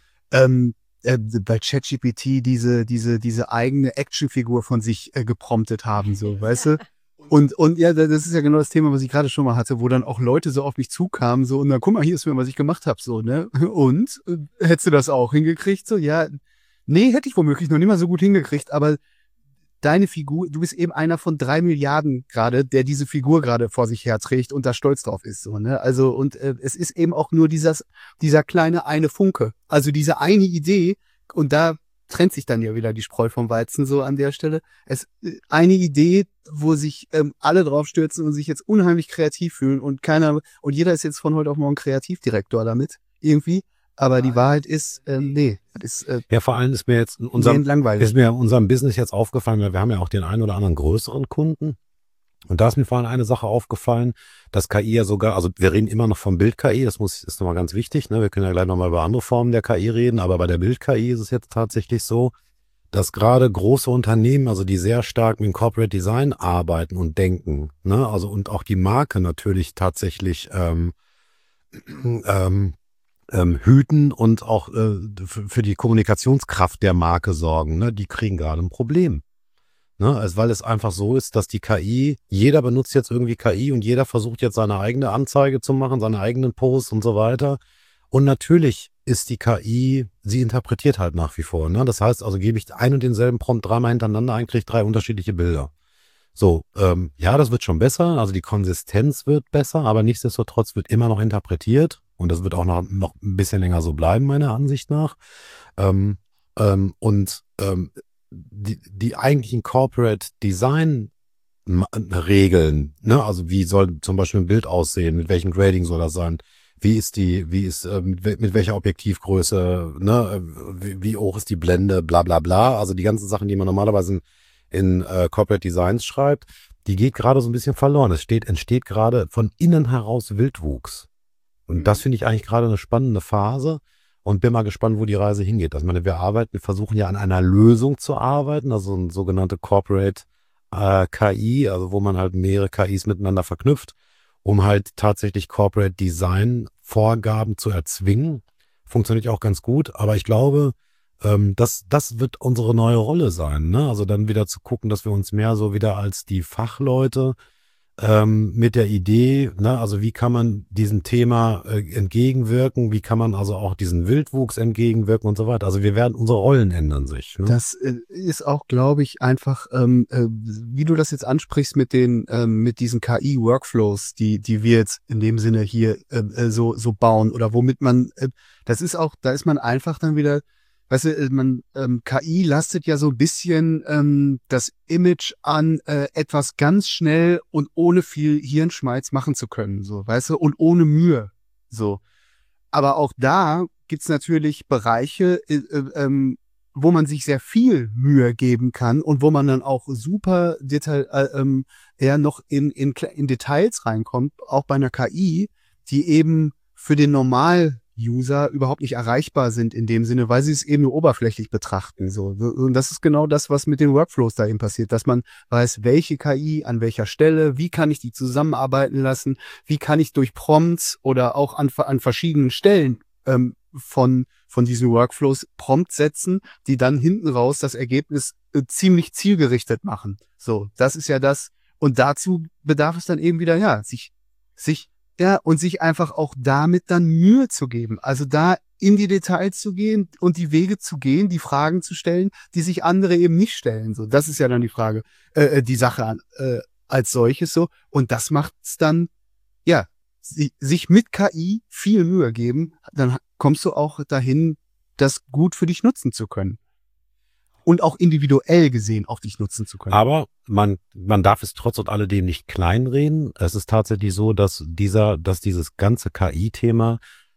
ähm, äh, bei ChatGPT diese diese diese eigene Actionfigur von sich äh, gepromptet haben, so, weißt du? Und und ja, das ist ja genau das Thema, was ich gerade schon mal hatte, wo dann auch Leute so auf mich zukamen, so, und dann guck mal, hier ist mir, was ich gemacht habe, so, ne? Und äh, hättest du das auch hingekriegt, so, ja. Nee, hätte ich womöglich noch nicht mal so gut hingekriegt, aber deine Figur, du bist eben einer von drei Milliarden gerade, der diese Figur gerade vor sich herträgt und da stolz drauf ist, so, ne? Also, und äh, es ist eben auch nur dieses, dieser kleine eine Funke, also diese eine Idee, und da trennt sich dann ja wieder die Spreu vom Weizen so an der Stelle. Es eine Idee, wo sich ähm, alle drauf stürzen und sich jetzt unheimlich kreativ fühlen und keiner, und jeder ist jetzt von heute auf morgen Kreativdirektor damit, irgendwie. Aber die Wahrheit ist, äh, nee. Ist, äh, ja, vor allem ist mir jetzt in unserem, ist mir in unserem Business jetzt aufgefallen, weil wir haben ja auch den einen oder anderen größeren Kunden. Und da ist mir vor allem eine Sache aufgefallen, dass K I ja sogar, also wir reden immer noch vom Bild-K I, das muss, ist nochmal ganz wichtig, ne? Wir können ja gleich nochmal über andere Formen der K I reden, aber bei der Bild-K I ist es jetzt tatsächlich so, dass gerade große Unternehmen, also die sehr stark mit dem Corporate Design arbeiten und denken, ne? Also und auch die Marke natürlich tatsächlich ähm, ähm, Ähm, hüten und auch äh, für die Kommunikationskraft der Marke sorgen, ne? Die kriegen gerade ein Problem. Ne? Also, weil es einfach so ist, dass die K I, jeder benutzt jetzt irgendwie K I und jeder versucht jetzt seine eigene Anzeige zu machen, seine eigenen Posts und so weiter. Und natürlich ist die K I, sie interpretiert halt nach wie vor. Ne? Das heißt also, gebe ich einen und denselben Prompt dreimal hintereinander ein, kriege ich drei unterschiedliche Bilder. So, ähm, ja, das wird schon besser, also die Konsistenz wird besser, aber nichtsdestotrotz wird immer noch interpretiert und das wird auch noch, noch ein bisschen länger so bleiben, meiner Ansicht nach. Ähm, ähm, und ähm, die, die eigentlichen Corporate Design Regeln, ne, also wie soll zum Beispiel ein Bild aussehen, mit welchem Grading soll das sein, wie ist die, wie ist, äh, mit, mit welcher Objektivgröße, ne, wie, wie hoch ist die Blende, bla bla bla, also die ganzen Sachen, die man normalerweise in, in äh, Corporate Designs schreibt, die geht gerade so ein bisschen verloren. Es steht, entsteht gerade von innen heraus Wildwuchs. Und das finde ich eigentlich gerade eine spannende Phase und bin mal gespannt, wo die Reise hingeht. Also, ich meine, wir arbeiten, wir versuchen ja an einer Lösung zu arbeiten, also eine sogenannte Corporate äh, K I, also wo man halt mehrere K Is miteinander verknüpft, um halt tatsächlich Corporate Design Vorgaben zu erzwingen. Funktioniert auch ganz gut, aber ich glaube, ähm, das, das wird unsere neue Rolle sein, ne? Also dann wieder zu gucken, dass wir uns mehr so wieder als die Fachleute ähm, mit der Idee, ne, also wie kann man diesem Thema äh, entgegenwirken, wie kann man also auch diesen Wildwuchs entgegenwirken und so weiter. Also wir werden, unsere Rollen ändern sich. Ne? Das äh, ist auch, glaube ich, einfach, ähm, äh, wie du das jetzt ansprichst mit den, ähm, mit diesen K I-Workflows, die, die wir jetzt in dem Sinne hier äh, so, so bauen oder womit man, äh, das ist auch, da ist man einfach dann wieder, weißt du, man, ähm, K I lastet ja so ein bisschen ähm, das Image an, äh, etwas ganz schnell und ohne viel Hirnschmalz machen zu können, so, weißt du, und ohne Mühe, so. Aber auch da gibt's natürlich Bereiche, äh, äh, ähm, wo man sich sehr viel Mühe geben kann und wo man dann auch super Detail, äh, ähm, eher noch in, in, in Details reinkommt, auch bei einer K I, die eben für den Normal User überhaupt nicht erreichbar sind in dem Sinne, weil sie es eben nur oberflächlich betrachten. So. Und das ist genau das, was mit den Workflows da eben passiert, dass man weiß, welche K I an welcher Stelle, wie kann ich die zusammenarbeiten lassen, wie kann ich durch Prompts oder auch an, an verschiedenen Stellen ähm, von, von diesen Workflows Prompts setzen, die dann hinten raus das Ergebnis äh, ziemlich zielgerichtet machen. So, das ist ja das. Und dazu bedarf es dann eben wieder, ja, sich, sich Ja, und sich einfach auch damit dann Mühe zu geben. Also da in die Details zu gehen und die Wege zu gehen, die Fragen zu stellen, die sich andere eben nicht stellen. So, das ist ja dann die Frage, äh, die Sache an, äh, als solches so. Und das macht es dann, ja, si- sich mit K I viel Mühe geben. Dann kommst du auch dahin, das gut für dich nutzen zu können. Und auch individuell gesehen auf dich nutzen zu können. Aber man, man darf es trotz und alledem nicht kleinreden. Es ist tatsächlich so, dass dieser, dass dieses ganze K I-Thema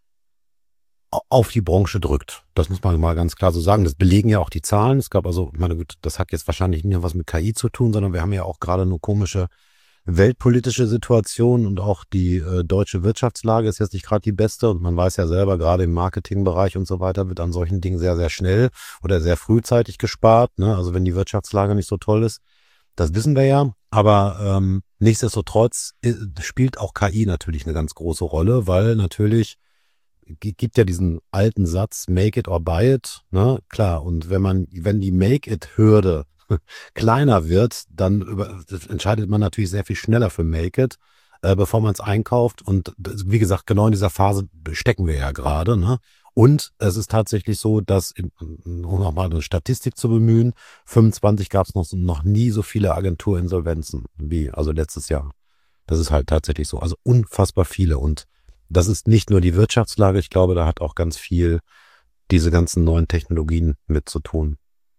auf die Branche drückt. Das muss man mal ganz klar so sagen. Das belegen ja auch die Zahlen. Es gab also, meine Güte, das hat jetzt wahrscheinlich nicht nur was mit K I zu tun, sondern wir haben ja auch gerade eine komische weltpolitische Situation und auch die äh, deutsche Wirtschaftslage ist jetzt nicht gerade die beste und man weiß ja selber, gerade im Marketingbereich und so weiter wird an solchen Dingen sehr, sehr schnell oder sehr frühzeitig gespart, ne? Also wenn die Wirtschaftslage nicht so toll ist, das wissen wir ja, aber ähm, nichtsdestotrotz äh, spielt auch K I natürlich eine ganz große Rolle, weil natürlich g- gibt ja diesen alten Satz, make it or buy it, ne? Klar, und wenn man, wenn die Make-it-Hürde kleiner wird, dann über, entscheidet man natürlich sehr viel schneller für Make It, äh, bevor man es einkauft. Und wie gesagt, genau in dieser Phase stecken wir ja gerade. Ne? Und es ist tatsächlich so, dass, in, um nochmal eine Statistik zu bemühen, fünfundzwanzig gab es noch, noch nie so viele Agenturinsolvenzen wie also letztes Jahr. Das ist halt tatsächlich so. Also unfassbar viele. Und das ist nicht nur die Wirtschaftslage. Ich glaube, da hat auch ganz viel diese ganzen neuen Technologien mit zu tun.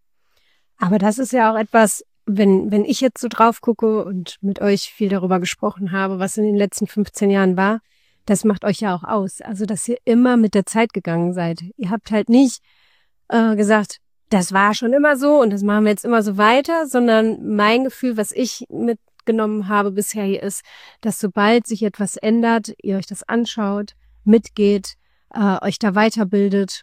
Aber das ist ja auch etwas, wenn, wenn ich jetzt so drauf gucke und mit euch viel darüber gesprochen habe, was in den letzten fünfzehn Jahren war, das macht euch ja auch aus. Also, dass ihr immer mit der Zeit gegangen seid. Ihr habt halt nicht äh, gesagt, das war schon immer so und das machen wir jetzt immer so weiter, sondern mein Gefühl, was ich mitgenommen habe bisher hier ist, dass sobald sich etwas ändert, ihr euch das anschaut, mitgeht, äh, euch da weiterbildet,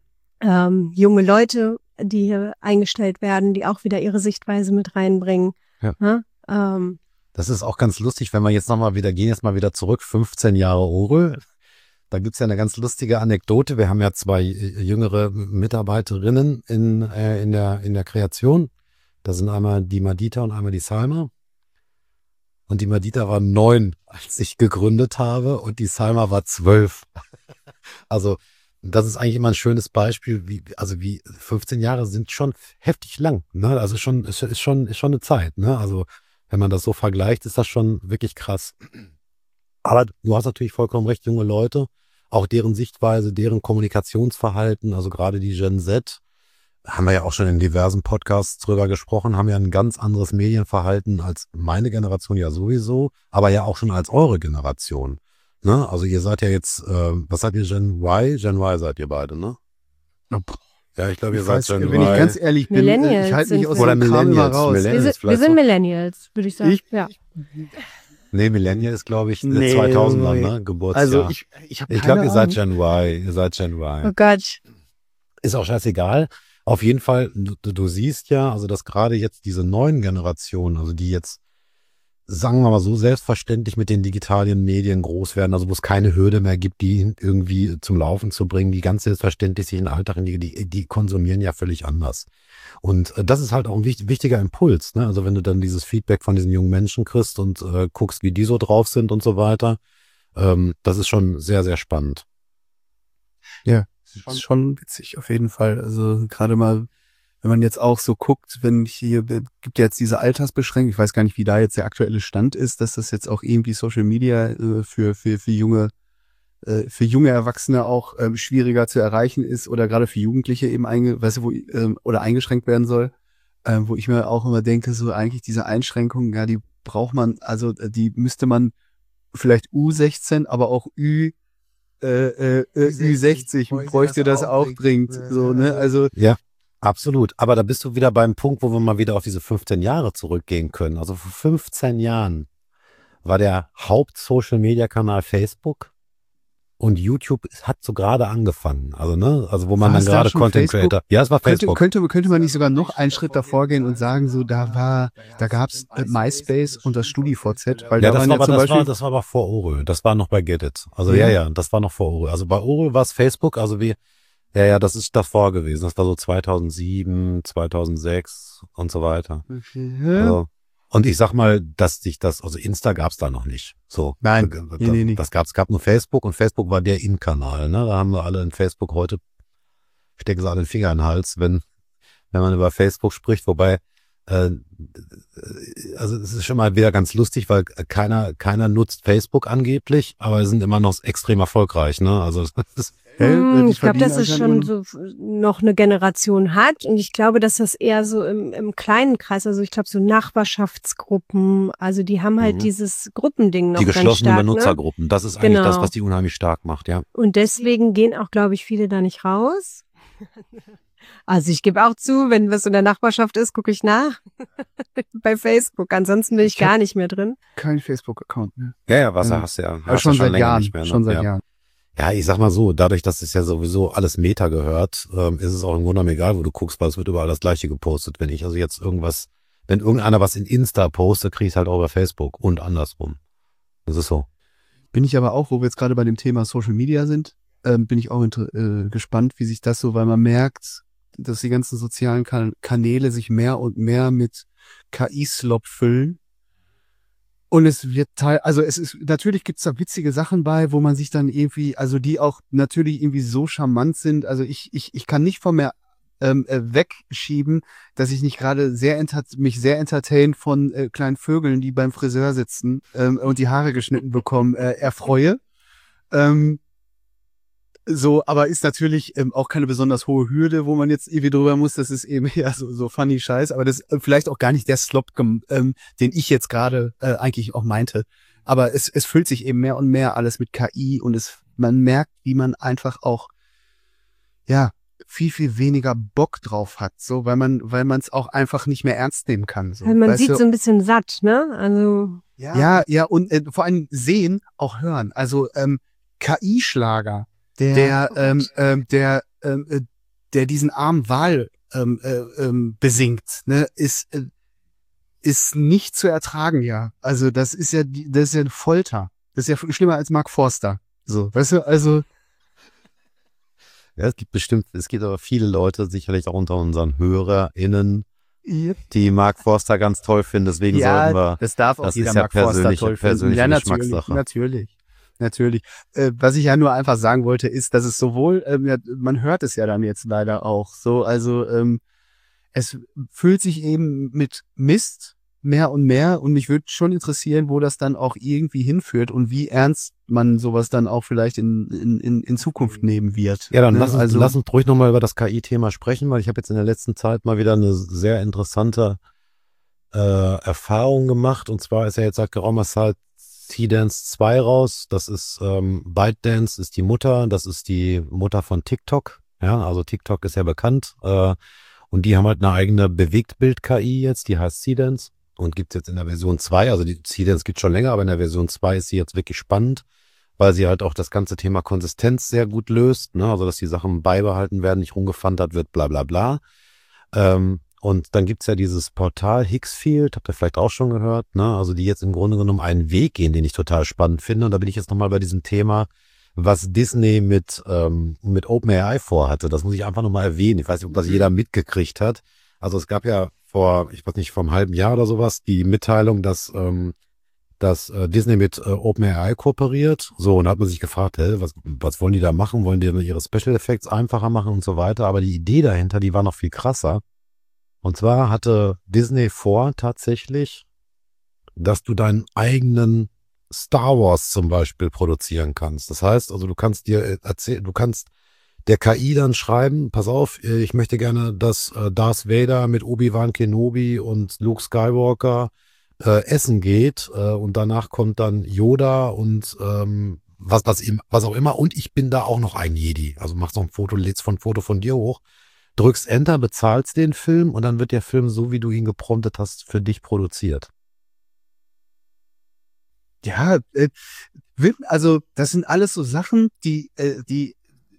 ähm, junge Leute, die hier eingestellt werden, die auch wieder ihre Sichtweise mit reinbringen. Ja. Ja, ähm, Das ist auch ganz lustig, wenn wir jetzt nochmal wieder, gehen jetzt mal wieder zurück, fünfzehn Jahre Orö. Da gibt's ja eine ganz lustige Anekdote. Wir haben ja zwei jüngere Mitarbeiterinnen in, äh, in der, in der Kreation. Das sind einmal die Madita und einmal die Salma. Und die Madita war neun, als ich gegründet habe, und die Salma war zwölf. Also, das ist eigentlich immer ein schönes Beispiel, wie, also wie fünfzehn Jahre sind schon heftig lang, ne? Also schon, ist, ist schon, ist schon eine Zeit, ne? Also, wenn man das so vergleicht, ist das schon wirklich krass. Aber du hast natürlich vollkommen recht, junge Leute, auch deren Sichtweise, deren Kommunikationsverhalten, also gerade die Gen Z, haben wir ja auch schon in diversen Podcasts drüber gesprochen, haben ja ein ganz anderes Medienverhalten als meine Generation ja sowieso, aber ja auch schon als eure Generation. Ne? Also ihr seid ja jetzt, äh, was seid ihr, Gen Y? Gen Y seid ihr beide, ne? Ja, ich glaube, ihr Ich seid weiß, Gen wenn Y. ich ganz ehrlich bin, Millennials ich halte mich sind aus wir. Oder dem Kram immer Millennials, raus. Millennials. Wir sind, wir vielleicht sind so. Millennials, würde ich sagen. Ich- ja. Nee, Millennial ist, glaube ich, Nee, zweitausender, nee. ne? Geburtsjahr. Also ich, ich habe Ich glaube, ihr seid Gen Y. Ihr seid Gen Oh Y. Gott. Ist auch scheißegal. Auf jeden Fall, du, du siehst ja, also dass gerade jetzt diese neuen Generationen, also die jetzt, sagen wir mal so, selbstverständlich mit den digitalen Medien groß werden, also wo es keine Hürde mehr gibt, die irgendwie zum Laufen zu bringen, die ganz selbstverständlich sich in den Alltag, in die, die, die konsumieren ja völlig anders. Und äh, das ist halt auch ein wichtig, wichtiger Impuls, ne? Also wenn du dann dieses Feedback von diesen jungen Menschen kriegst und äh, guckst, wie die so drauf sind und so weiter, ähm, das ist schon sehr, sehr spannend. Ja, das ist schon witzig, auf jeden Fall. Also gerade mal, wenn man jetzt auch so guckt, wenn hier, gibt ja jetzt diese Altersbeschränkung, ich weiß gar nicht, wie da jetzt der aktuelle Stand ist, dass das jetzt auch irgendwie Social Media äh, für, für, für junge, äh, für junge Erwachsene auch ähm, schwieriger zu erreichen ist oder gerade für Jugendliche eben einge, weißt du, wo, ähm, oder eingeschränkt werden soll, ähm, wo ich mir auch immer denke, so eigentlich diese Einschränkungen, ja, die braucht man, also äh, die müsste man vielleicht U sechzehn, aber auch Ü äh, äh, Ü sechzig bräuchte das auch dringend, so, ne, also Ja, absolut. Aber da bist du wieder beim Punkt, wo wir mal wieder auf diese fünfzehn Jahre zurückgehen können. Also vor fünfzehn Jahren war der Haupt-Social-Media-Kanal Facebook und YouTube hat so gerade angefangen. Also, ne, also wo man War dann es da gerade schon Content Facebook? Creator. Ja, es war Könnte, Facebook. könnte, könnte man nicht sogar noch einen Schritt davor gehen und sagen, so da war, da gab's äh, MySpace und das StudiVZ, weil Ja, da das waren war, ja aber, zum das, Beispiel, war, das war aber vor Orel. Das war noch bei Get It. Also ja, Ja. ja, das war noch vor Orel. Also bei Orel war es Facebook, also wie, ja, ja, das ist davor gewesen. Das war so zweitausendsieben, zweitausendsechs und so weiter. ja, Also, und ich sag mal, dass sich das, also Insta gab's da noch nicht. So. Nein. Das, Nee, nee, nee. das gab's, gab nur Facebook und Facebook war der In-Kanal, ne? Da haben wir alle in Facebook heute, stecken sie alle den Finger in den Hals, wenn, wenn man über Facebook spricht, wobei, äh, also es ist schon mal wieder ganz lustig, weil keiner, keiner nutzt Facebook angeblich, aber sie sind immer noch extrem erfolgreich, ne? Also, das ist, Hä? Hm, Die ich glaube, dass verdienen es schon anscheinend so noch eine Generation hat und ich glaube, dass das eher so im, im kleinen Kreis, also ich glaube so Nachbarschaftsgruppen, also die haben halt Mhm. dieses Gruppending noch die ganz geschlossenen stark, ne? Benutzergruppen, das ist eigentlich Genau. das, was die unheimlich stark macht, ja. Und deswegen gehen auch, glaube ich, viele da nicht raus. Also ich gebe auch zu, wenn was in der Nachbarschaft ist, gucke ich nach bei Facebook. Ansonsten bin ich, Ich hab- gar nicht mehr drin. kein Facebook-Account mehr. Ja, ja, Wasser Ja. hast du ja. Aber Hast schon du seit länger Jahren, nicht mehr, ne? schon seit ja. Jahren. Ja, ich sag mal so, dadurch, dass es ja sowieso alles Meta gehört, ähm, ist es auch im Grunde genommen egal, wo du guckst, weil es wird überall das Gleiche gepostet. Wenn ich also jetzt irgendwas, wenn irgendeiner was in Insta postet, krieg ich halt auch über Facebook und andersrum. Das ist so. Bin ich aber auch, wo wir jetzt gerade bei dem Thema Social Media sind, ähm, bin ich auch inter- äh, gespannt, wie sich das so, weil man merkt, dass die ganzen sozialen kan Kanäle sich mehr und mehr mit K I-Slop füllen. Und es wird teil, also es ist, natürlich gibt's da witzige Sachen bei, wo man sich dann irgendwie, also die auch natürlich irgendwie so charmant sind. Also ich, ich, ich kann nicht von mir ähm, äh, wegschieben, dass ich nicht gerade sehr enter mich sehr entertained von äh, kleinen Vögeln, die beim Friseur sitzen ähm, und die Haare geschnitten bekommen, äh, erfreue. Ähm, so, aber ist natürlich ähm, auch keine besonders hohe Hürde, wo man jetzt irgendwie drüber muss. Das ist eben ja so, so funny Scheiß, aber das ist äh, vielleicht auch gar nicht der Slop, ähm, den ich jetzt gerade äh, eigentlich auch meinte. Aber es, es füllt sich eben mehr und mehr alles mit K I und es, man merkt, wie man einfach auch, ja, viel, viel weniger Bock drauf hat, so, weil man, weil man es auch einfach nicht mehr ernst nehmen kann. So. Also man Weißt sieht du? so ein bisschen satt, ne? Also Ja, ja, und äh, vor allem sehen, auch hören. Also ähm, K I-Schlager, der, der, ähm, ähm, der, ähm, äh, der diesen armen Wal ähm, äh, ähm, besingt, ne, ist äh, ist nicht zu ertragen, ja. Also das ist ja, die- das ist ja eine Folter. Das ist ja schlimmer als Mark Forster. So, weißt du, also Ja, es gibt bestimmt, es gibt aber viele Leute, sicherlich auch unter unseren HörerInnen, die Mark Forster ganz toll finden. Deswegen sollten wir, das darf auch das jeder ist ja Mark Forster persönliche- toll finden. persönliche Ja, natürlich, Geschmackssache. natürlich, natürlich. Äh, was ich ja nur einfach sagen wollte, ist, dass es sowohl, ähm, ja, man hört es ja dann jetzt leider auch so, also ähm, es füllt sich eben mit Mist mehr und mehr und mich würde schon interessieren, wo das dann auch irgendwie hinführt und wie ernst man sowas dann auch vielleicht in, in, in, in Zukunft nehmen wird. Ja, dann ne? lass uns, also, lass uns ruhig nochmal über das K I-Thema sprechen, weil ich habe jetzt in der letzten Zeit mal wieder eine sehr interessante äh, Erfahrung gemacht. Und zwar ist ja jetzt seit geraumer Zeit Seedance zwei raus. Das ist ähm, ByteDance ist die Mutter, das ist die Mutter von TikTok. Ja, also TikTok ist ja bekannt. Äh, und die haben halt eine eigene Bewegtbild-K I jetzt, die heißt Seedance. Und gibt's jetzt in der Version zwei, also die Seedance gibt's schon länger, aber in der Version zwei ist sie jetzt wirklich spannend, weil sie halt auch das ganze Thema Konsistenz sehr gut löst, ne? Also dass die Sachen beibehalten werden, nicht rumgefantert wird, bla bla bla. Ähm, und dann gibt's ja dieses Portal Higgsfield, habt ihr vielleicht auch schon gehört, ne? Also die jetzt im Grunde genommen einen Weg gehen, den ich total spannend finde. Und da bin ich jetzt nochmal bei diesem Thema, was Disney mit, ähm, mit OpenAI vorhatte. Das muss ich einfach nochmal erwähnen. Ich weiß nicht, ob das jeder mitgekriegt hat. Also es gab ja vor, ich weiß nicht, vor einem halben Jahr oder sowas, die Mitteilung, dass, ähm, dass äh, Disney mit äh, OpenAI kooperiert. So, und da hat man sich gefragt, hä, was, was wollen die da machen? Wollen die ihre Special Effects einfacher machen und so weiter? Aber die Idee dahinter, die war noch viel krasser. Und zwar hatte Disney vor tatsächlich, dass du deinen eigenen Star Wars zum Beispiel produzieren kannst. Das heißt, also du kannst dir erzählen, du kannst der K I dann schreiben, pass auf, ich möchte gerne, dass äh, Darth Vader mit Obi-Wan Kenobi und Luke Skywalker äh, essen geht äh, und danach kommt dann Yoda und ähm, was, was, im, was auch immer und ich bin da auch noch ein Jedi. Also machst noch ein Foto, lädst von Foto von dir hoch, drückst Enter, bezahlst den Film und dann wird der Film, so wie du ihn gepromptet hast, für dich produziert. Ja, äh, also das sind alles so Sachen, die, äh, die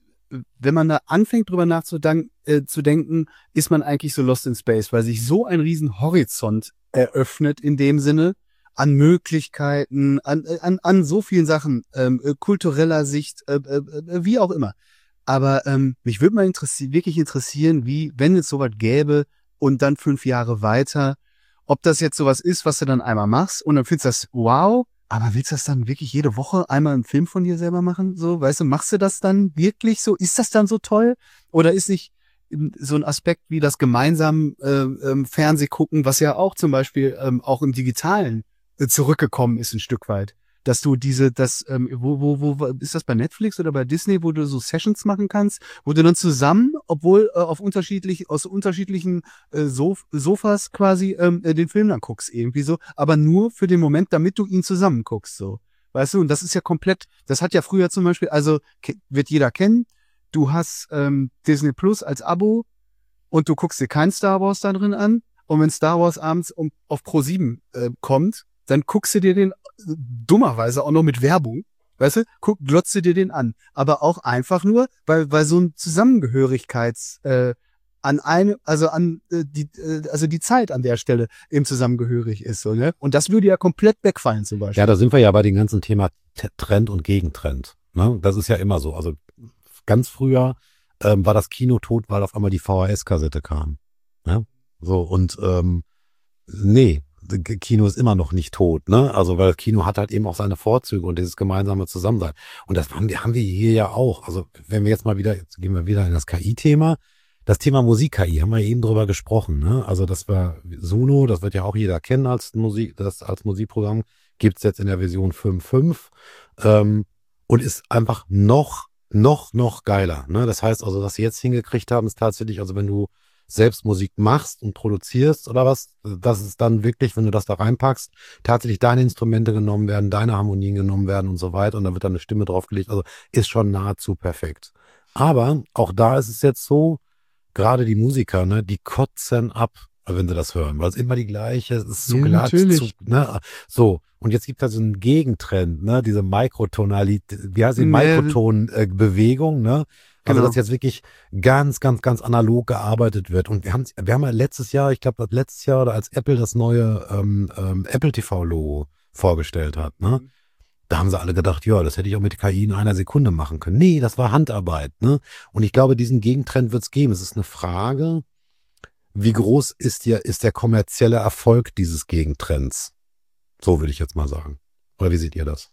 wenn man da anfängt, drüber nachzudenken, äh, zu denken, ist man eigentlich so lost in space, weil sich so ein riesen Horizont eröffnet in dem Sinne an Möglichkeiten, an, an, an so vielen Sachen, ähm, äh, kultureller Sicht, äh, äh, wie auch immer. Aber ähm, mich würde mal interessi- wirklich interessieren, wie, wenn es sowas gäbe und dann fünf Jahre weiter, ob das jetzt sowas ist, was du dann einmal machst und dann findest du das wow, aber willst du das dann wirklich jede Woche einmal einen Film von dir selber machen? So, weißt du, machst du das dann wirklich so? Ist das dann so toll? Oder ist nicht so ein Aspekt wie das gemeinsam äh, ähm, Fernseh gucken, was ja auch zum Beispiel ähm, auch im Digitalen äh, zurückgekommen ist ein Stück weit, dass du diese, das, ähm, wo, wo, wo, ist das bei Netflix oder bei Disney, wo du so Sessions machen kannst, wo du dann zusammen, obwohl äh, auf unterschiedlich, aus unterschiedlichen äh, Sof- Sofas quasi ähm, äh, den Film dann guckst irgendwie so, aber nur für den Moment, damit du ihn zusammen guckst, so. Weißt du, und das ist ja komplett, das hat ja früher zum Beispiel, also ke- wird jeder kennen, du hast ähm, Disney Plus als Abo und du guckst dir kein Star Wars da drin an und wenn Star Wars abends um, auf Pro sieben äh, kommt, dann guckst du dir den dummerweise auch noch mit Werbung, weißt du, guck, glotzt du dir den an. Aber auch einfach nur, weil, weil so ein Zusammengehörigkeits, äh, an einem, also an äh, die, äh, also die Zeit an der Stelle eben zusammengehörig ist, so, ne? Und das würde ja komplett wegfallen zum Beispiel. Ja, da sind wir ja bei dem ganzen Thema T- Trend und Gegentrend. Ne? Das ist ja immer so. Also ganz früher ähm, war das Kino tot, weil auf einmal die V H S-Kassette kam. Ne? So, und ähm, nee, Kino ist immer noch nicht tot, ne? Also weil Kino hat halt eben auch seine Vorzüge und dieses gemeinsame Zusammensein. Und das haben wir, haben wir hier ja auch. Also wenn wir jetzt mal wieder, jetzt gehen wir wieder in das K I-Thema. Das Thema Musik-K I, haben wir eben drüber gesprochen, ne? Also das war Suno, das wird ja auch jeder kennen als Musik, das als Musikprogramm, gibt's jetzt in der Version fünf Punkt fünf ähm, und ist einfach noch, noch, noch geiler, ne? Das heißt also, was sie jetzt hingekriegt haben, ist tatsächlich, also wenn du selbst Musik machst und produzierst oder was, dass es dann wirklich, wenn du das da reinpackst, tatsächlich deine Instrumente genommen werden, deine Harmonien genommen werden und so weiter und dann wird dann eine Stimme draufgelegt, also ist schon nahezu perfekt. Aber auch da ist es jetzt so, gerade die Musiker, ne, die kotzen ab, wenn sie das hören, weil es immer die gleiche, es ist so Ja, glatt, natürlich. zu, ne, so. Und jetzt gibt es da so einen Gegentrend, ne, diese Mikrotonalität, wie heißt die, Nee. Mikroton-Bewegung, ne? Also, Genau. dass jetzt wirklich ganz, ganz, ganz analog gearbeitet wird. Und wir haben, wir haben ja letztes Jahr, ich glaube, letztes Jahr oder als Apple das neue ähm, ähm, Apple T V-Logo vorgestellt hat, ne? Da haben sie alle gedacht, ja, das hätte ich auch mit K I in einer Sekunde machen können. Nee, das war Handarbeit, ne? Und ich glaube, diesen Gegentrend wird es geben. Es ist eine Frage, wie groß ist der, ist der kommerzielle Erfolg dieses Gegentrends? So würde ich jetzt mal sagen. Oder wie seht ihr das?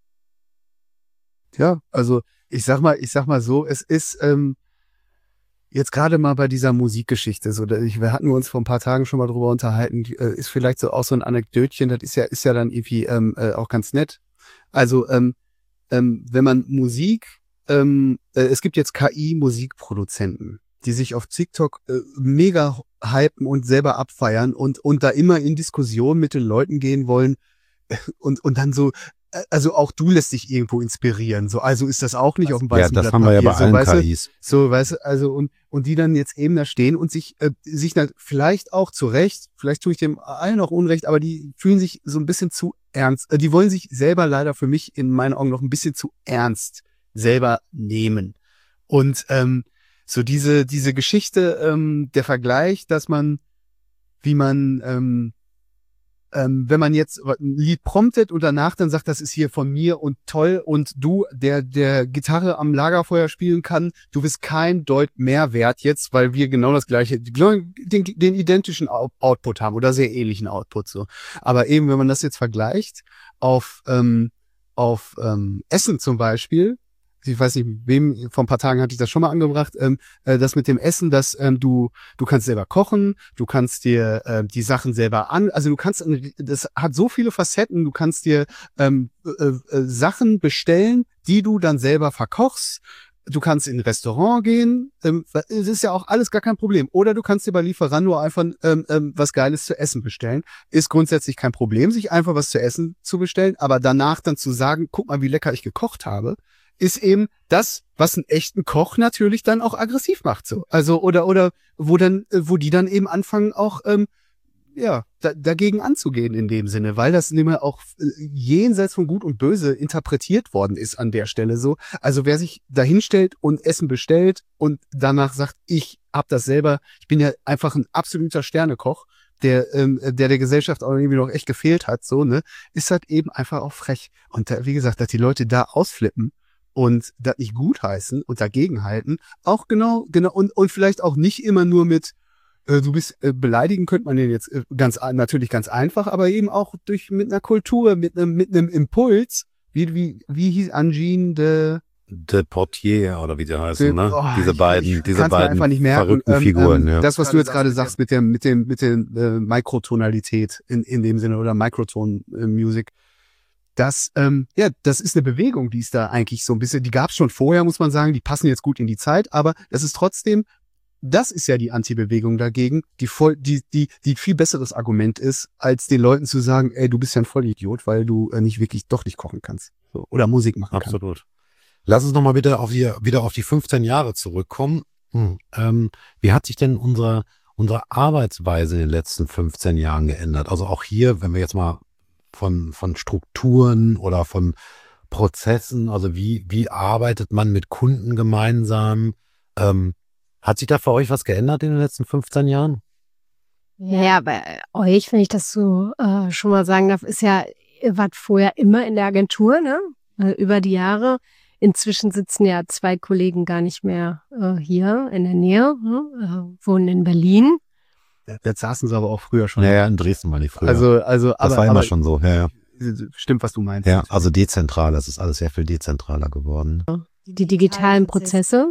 Ja, also ich sag mal, ich sag mal so, es ist, ähm, jetzt gerade mal bei dieser Musikgeschichte, so, ich, wir hatten uns vor ein paar Tagen schon mal drüber unterhalten, äh, ist vielleicht so auch so ein Anekdötchen, das ist ja, ist ja dann irgendwie ähm, äh, auch ganz nett. Also, ähm, ähm, wenn man Musik, ähm, äh, es gibt jetzt K I-Musikproduzenten, die sich auf TikTok äh, mega hypen und selber abfeiern und, und da immer in Diskussion mit den Leuten gehen wollen und, und dann so, also auch du lässt dich irgendwo inspirieren, so, also ist das auch nicht auf dem weißen Ja, das Blatt haben wir ja bei Papier, allen so, weißt K du, Is. so, weißt du, also und, und die dann jetzt eben da stehen und sich, äh, sich na, vielleicht auch zu Recht, vielleicht tue ich dem allen auch Unrecht, aber die fühlen sich so ein bisschen zu ernst, äh, die wollen sich selber leider für mich in meinen Augen noch ein bisschen zu ernst selber nehmen. Und ähm, so diese, diese Geschichte, ähm, der Vergleich, dass man, wie man, ähm, Ähm, wenn man jetzt ein Lied promptet und danach dann sagt, das ist hier von mir und toll und du, der der Gitarre am Lagerfeuer spielen kann, du bist kein Deut mehr wert jetzt, weil wir genau das gleiche, den, den identischen Output haben oder sehr ähnlichen Output so. Aber eben, wenn man das jetzt vergleicht auf ähm, auf ähm, Essen zum Beispiel, ich weiß nicht, wem, vor ein paar Tagen hatte ich das schon mal angebracht, ähm, äh, das mit dem Essen, dass ähm, du du kannst selber kochen, du kannst dir äh, die Sachen selber an, also du kannst, das hat so viele Facetten, du kannst dir ähm, äh, äh, Sachen bestellen, die du dann selber verkochst, du kannst in ein Restaurant gehen, ähm, das ist ja auch alles gar kein Problem, oder du kannst dir bei Lieferando einfach ähm, ähm, was Geiles zu essen bestellen, ist grundsätzlich kein Problem, sich einfach was zu essen zu bestellen, aber danach dann zu sagen, guck mal, wie lecker ich gekocht habe, ist eben das, was einen echten Koch natürlich dann auch aggressiv macht, so. Also, oder, oder, wo dann, wo die dann eben anfangen auch, ähm, ja, da, dagegen anzugehen in dem Sinne, weil das nämlich auch äh, jenseits von Gut und Böse interpretiert worden ist an der Stelle so. Also wer sich da hinstellt und Essen bestellt und danach sagt, ich hab das selber, ich bin ja einfach ein absoluter Sternekoch, der, ähm, der der Gesellschaft auch irgendwie noch echt gefehlt hat, so, ne, ist halt eben einfach auch frech. Und da, wie gesagt, dass die Leute da ausflippen und das nicht gutheißen und dagegenhalten, auch genau, genau, und, und vielleicht auch nicht immer nur mit, äh, du bist, äh, beleidigen könnte man den jetzt äh, ganz, natürlich ganz einfach, aber eben auch durch, mit einer Kultur, mit einem, mit einem Impuls, wie, wie, wie hieß Angine de, De Portier oder wie die heißen, de, ne? oh, diese ich, beiden, ich diese beiden einfach nicht merken. verrückten ähm, Figuren, ähm, ja. Das, was du jetzt gerade sagst mit dem, mit dem, mit dem, äh, Mikrotonalität in, in dem Sinne oder Microton-Music, Das, ähm, ja, das ist eine Bewegung, die ist da eigentlich so ein bisschen, die gab es schon vorher, muss man sagen, die passen jetzt gut in die Zeit, aber das ist trotzdem, das ist ja die Anti-Bewegung dagegen, die voll, die, die, die viel besseres Argument ist, als den Leuten zu sagen, ey, du bist ja ein Vollidiot, weil du äh, nicht wirklich, doch nicht kochen kannst. So, oder Musik machen kannst. Absolut. Lass uns nochmal bitte auf die, wieder auf die fünfzehn Jahre zurückkommen. Hm. Ähm, wie hat sich denn unsere, unsere Arbeitsweise in den letzten fünfzehn Jahren geändert? Also auch hier, wenn wir jetzt mal von, von Strukturen oder von Prozessen, also wie, wie arbeitet man mit Kunden gemeinsam? Ähm, hat sich da für euch was geändert in den letzten fünfzehn Jahren? Ja, bei euch, wenn ich das so äh, schon mal sagen darf, ist ja, ihr wart vorher immer in der Agentur, ne? Äh, über die Jahre. Inzwischen sitzen ja zwei Kollegen gar nicht mehr äh, hier in der Nähe, ne? äh, wohnen in Berlin. Jetzt saßen sie aber auch früher schon. Naja, in Dresden war die früher. Also, also, das aber, war immer aber, schon so, ja, ja. Stimmt, was du meinst. Ja, also dezentral, das ist alles sehr viel dezentraler geworden. Die digitalen Prozesse.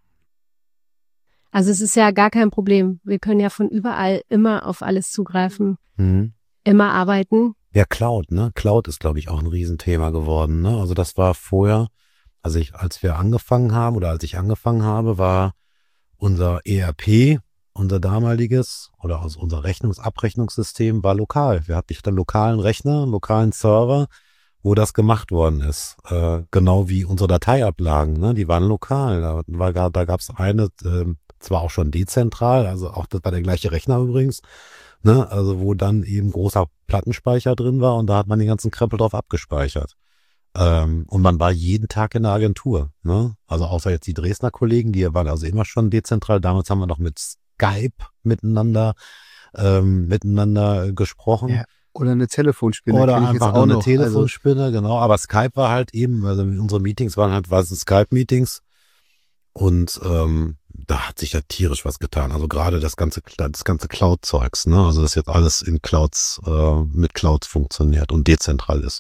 Also es ist ja gar kein Problem. Wir können ja von überall immer auf alles zugreifen, Mhm. immer arbeiten. Ja, Cloud, ne? Cloud ist, glaube ich, auch ein Riesenthema geworden, ne? Also das war vorher, also ich, als wir angefangen haben oder als ich angefangen habe, war unser E R P, unser damaliges oder also unser Rechnungsabrechnungssystem war lokal. Wir hatten einen lokalen Rechner, einen lokalen Server, wo das gemacht worden ist. Äh, genau wie unsere Dateiablagen, ne? Die waren lokal. Da, war, da gab es eine, äh, zwar auch schon dezentral, also auch das war der gleiche Rechner übrigens, ne? Also wo dann eben großer Plattenspeicher drin war und da hat man den ganzen Krempel drauf abgespeichert. Ähm, und man war jeden Tag in der Agentur, ne? Also außer jetzt die Dresdner Kollegen, die waren also immer schon dezentral. Damals haben wir noch mit Skype miteinander ähm, miteinander gesprochen. Ja. Oder eine Telefonspinne. Oder kenn ich einfach jetzt nur auch eine noch. Telefonspinne, genau. Aber Skype war halt eben, also unsere Meetings waren halt, was Skype-Meetings. Und ähm, da hat sich ja tierisch was getan. Also gerade das ganze, das ganze Cloud-Zeugs, ne? Also das jetzt alles in Clouds, äh, mit Clouds funktioniert und dezentral ist.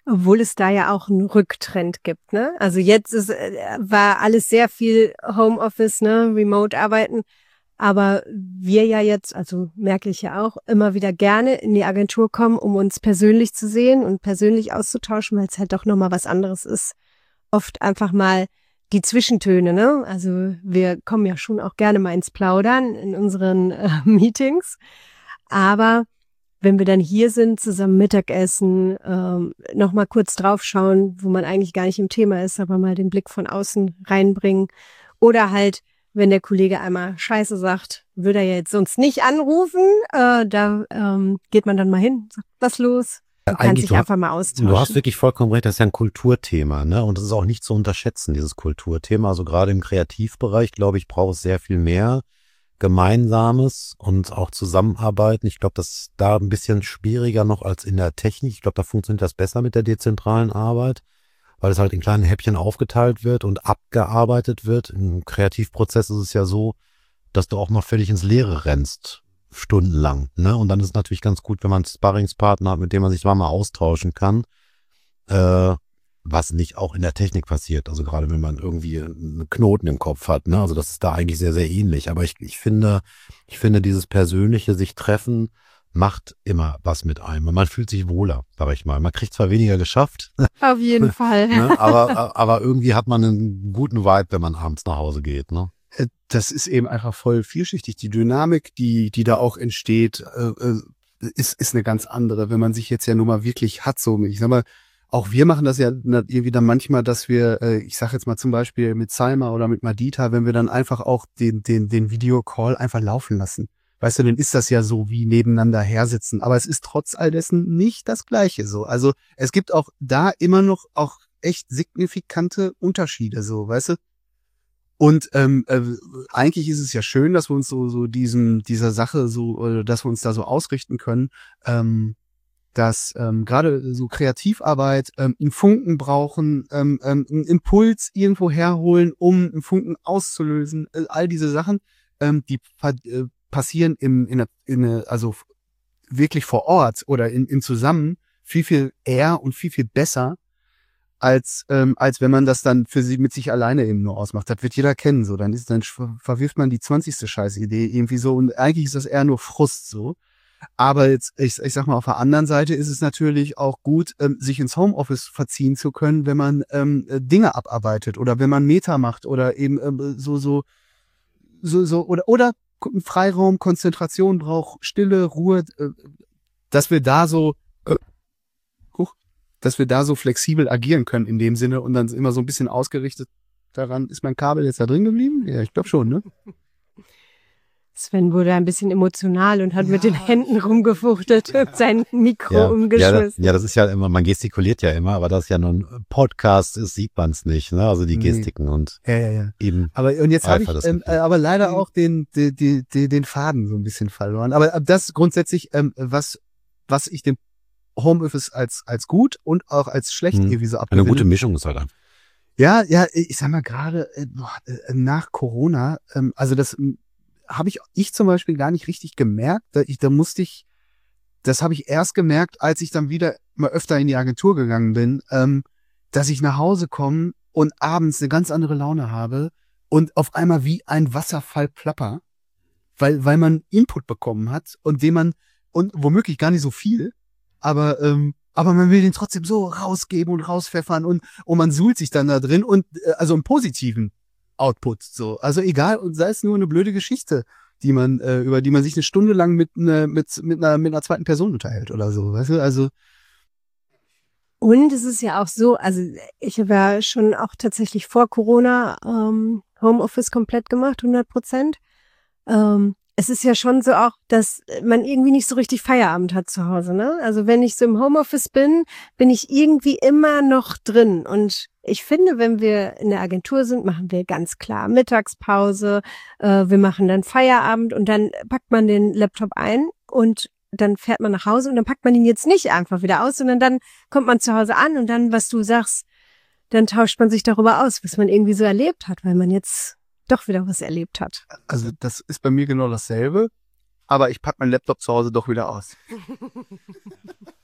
Obwohl es da ja auch einen Rücktrend gibt, ne? Also jetzt ist, war alles sehr viel Homeoffice, ne, Remote-Arbeiten. Aber wir ja jetzt, also merke ich ja auch, immer wieder gerne in die Agentur kommen, um uns persönlich zu sehen und persönlich auszutauschen, weil es halt doch nochmal was anderes ist. Oft einfach mal die Zwischentöne, ne? Also wir kommen ja schon auch gerne mal ins Plaudern in unseren äh, Meetings. Aber wenn wir dann hier sind, zusammen Mittagessen, ähm, nochmal kurz draufschauen, wo man eigentlich gar nicht im Thema ist, aber mal den Blick von außen reinbringen. Oder halt, wenn der Kollege einmal Scheiße sagt, würde er ja jetzt sonst nicht anrufen. Äh, da ähm, geht man dann mal hin, sagt, was los? Man kann sich einfach mal austauschen. Du hast wirklich vollkommen recht, das ist ja ein Kulturthema, ne? Und das ist auch nicht zu unterschätzen, dieses Kulturthema. Also gerade im Kreativbereich, glaube ich, braucht es sehr viel mehr Gemeinsames und auch Zusammenarbeiten. Ich glaube, das ist da ein bisschen schwieriger noch als in der Technik. Ich glaube, da funktioniert das besser mit der dezentralen Arbeit, weil es halt in kleinen Häppchen aufgeteilt wird und abgearbeitet wird. Im Kreativprozess ist es ja so, dass du auch mal völlig ins Leere rennst, stundenlang, ne? Und dann ist es natürlich ganz gut, wenn man einen Sparringspartner hat, mit dem man sich mal austauschen kann, äh, was nicht auch in der Technik passiert. Also gerade wenn man irgendwie einen Knoten im Kopf hat, ne? Also das ist da eigentlich sehr, sehr ähnlich. Aber ich, ich finde, ich finde dieses persönliche sich treffen macht immer was mit einem. Man fühlt sich wohler, sag ich mal. Man kriegt zwar weniger geschafft. Auf jeden Fall. Ne? Aber, aber irgendwie hat man einen guten Vibe, wenn man abends nach Hause geht, ne? Das ist eben einfach voll vielschichtig. Die Dynamik, die, die da auch entsteht, äh, ist, ist eine ganz andere. Wenn man sich jetzt ja nun mal wirklich hat, so, ich sag mal, auch wir machen das ja irgendwie dann manchmal, dass wir, äh, ich sag jetzt mal zum Beispiel mit Salma oder mit Madita, wenn wir dann einfach auch den, den, den Videocall einfach laufen lassen. Weißt du, dann ist das ja so wie nebeneinander hersitzen. Aber es ist trotz all dessen nicht das Gleiche so. Also es gibt auch da immer noch auch echt signifikante Unterschiede so, weißt du? Und ähm, äh, eigentlich ist es ja schön, dass wir uns so so diesem dieser Sache so, äh, dass wir uns da so ausrichten können, ähm, dass ähm, gerade so Kreativarbeit ähm, einen Funken brauchen, ähm, ähm, einen Impuls irgendwo herholen, um einen Funken auszulösen. Äh, all diese Sachen, ähm, die äh, passieren im in, in, in also wirklich vor Ort oder in, in zusammen viel viel eher und viel viel besser, als ähm, als wenn man das dann für sie mit sich alleine eben nur ausmacht. Das wird jeder kennen so. Dann ist dann verwirft man die zwanzigste Scheißidee irgendwie so und eigentlich ist das eher nur Frust so. Aber jetzt ich, ich sag mal auf der anderen Seite ist es natürlich auch gut, ähm, sich ins Homeoffice verziehen zu können, wenn man ähm, Dinge abarbeitet oder wenn man Meta macht oder eben ähm, so so so so oder oder Freiraum, Konzentration braucht, Stille, Ruhe, äh, dass wir da so äh, dass wir da so flexibel agieren können in dem Sinne und dann immer so ein bisschen ausgerichtet daran. Ist mein Kabel jetzt da drin geblieben? Ja, ich glaube schon, ne? Sven wurde ein bisschen emotional und hat ja mit den Händen rumgefuchtelt und sein Mikro ja, umgeschmissen. Ja, ja, das ist ja immer, man gestikuliert ja immer, aber das ja nur ein Podcast ist, sieht man es nicht, ne? Also die Gestiken nee. und ja, ja, ja. eben. Aber und jetzt habe ich ähm, aber leider auch den, den, den, den Faden so ein bisschen verloren. Aber das grundsätzlich, ähm, was, was ich dem Homeoffice als als gut und auch als schlecht hm. irgendwie so abgewinne. Eine gute Mischung ist halt einfach. Ja, ja, ich sag mal gerade äh, nach Corona, ähm, also das habe ich ich zum Beispiel gar nicht richtig gemerkt. Da, ich, da musste ich, das habe ich erst gemerkt, als ich dann wieder mal öfter in die Agentur gegangen bin, ähm, dass ich nach Hause komme und abends eine ganz andere Laune habe und auf einmal wie ein Wasserfall plapper, weil weil man Input bekommen hat und den man und womöglich gar nicht so viel. Aber ähm, aber man will den trotzdem so rausgeben und rauspfeffern und und man suhlt sich dann da drin und äh, also einen positiven Output so. Also egal, und sei es nur eine blöde Geschichte, die man äh, über die man sich eine Stunde lang mit ne, mit mit einer mit einer zweiten Person unterhält oder so, weißt du? Also und es ist ja auch so, also ich habe ja schon auch tatsächlich vor Corona ähm, Homeoffice komplett gemacht, hundert Prozent. Ähm, Es ist ja schon so auch, dass man irgendwie nicht so richtig Feierabend hat zu Hause, ne? Also wenn ich so im Homeoffice bin, bin ich irgendwie immer noch drin. Und ich finde, wenn wir in der Agentur sind, machen wir ganz klar Mittagspause, äh, wir machen dann Feierabend und dann packt man den Laptop ein und dann fährt man nach Hause und dann packt man ihn jetzt nicht einfach wieder aus, sondern dann kommt man zu Hause an und dann, was du sagst, dann tauscht man sich darüber aus, was man irgendwie so erlebt hat, weil man jetzt doch wieder was erlebt hat. Also das ist bei mir genau dasselbe, aber ich packe meinen Laptop zu Hause doch wieder aus.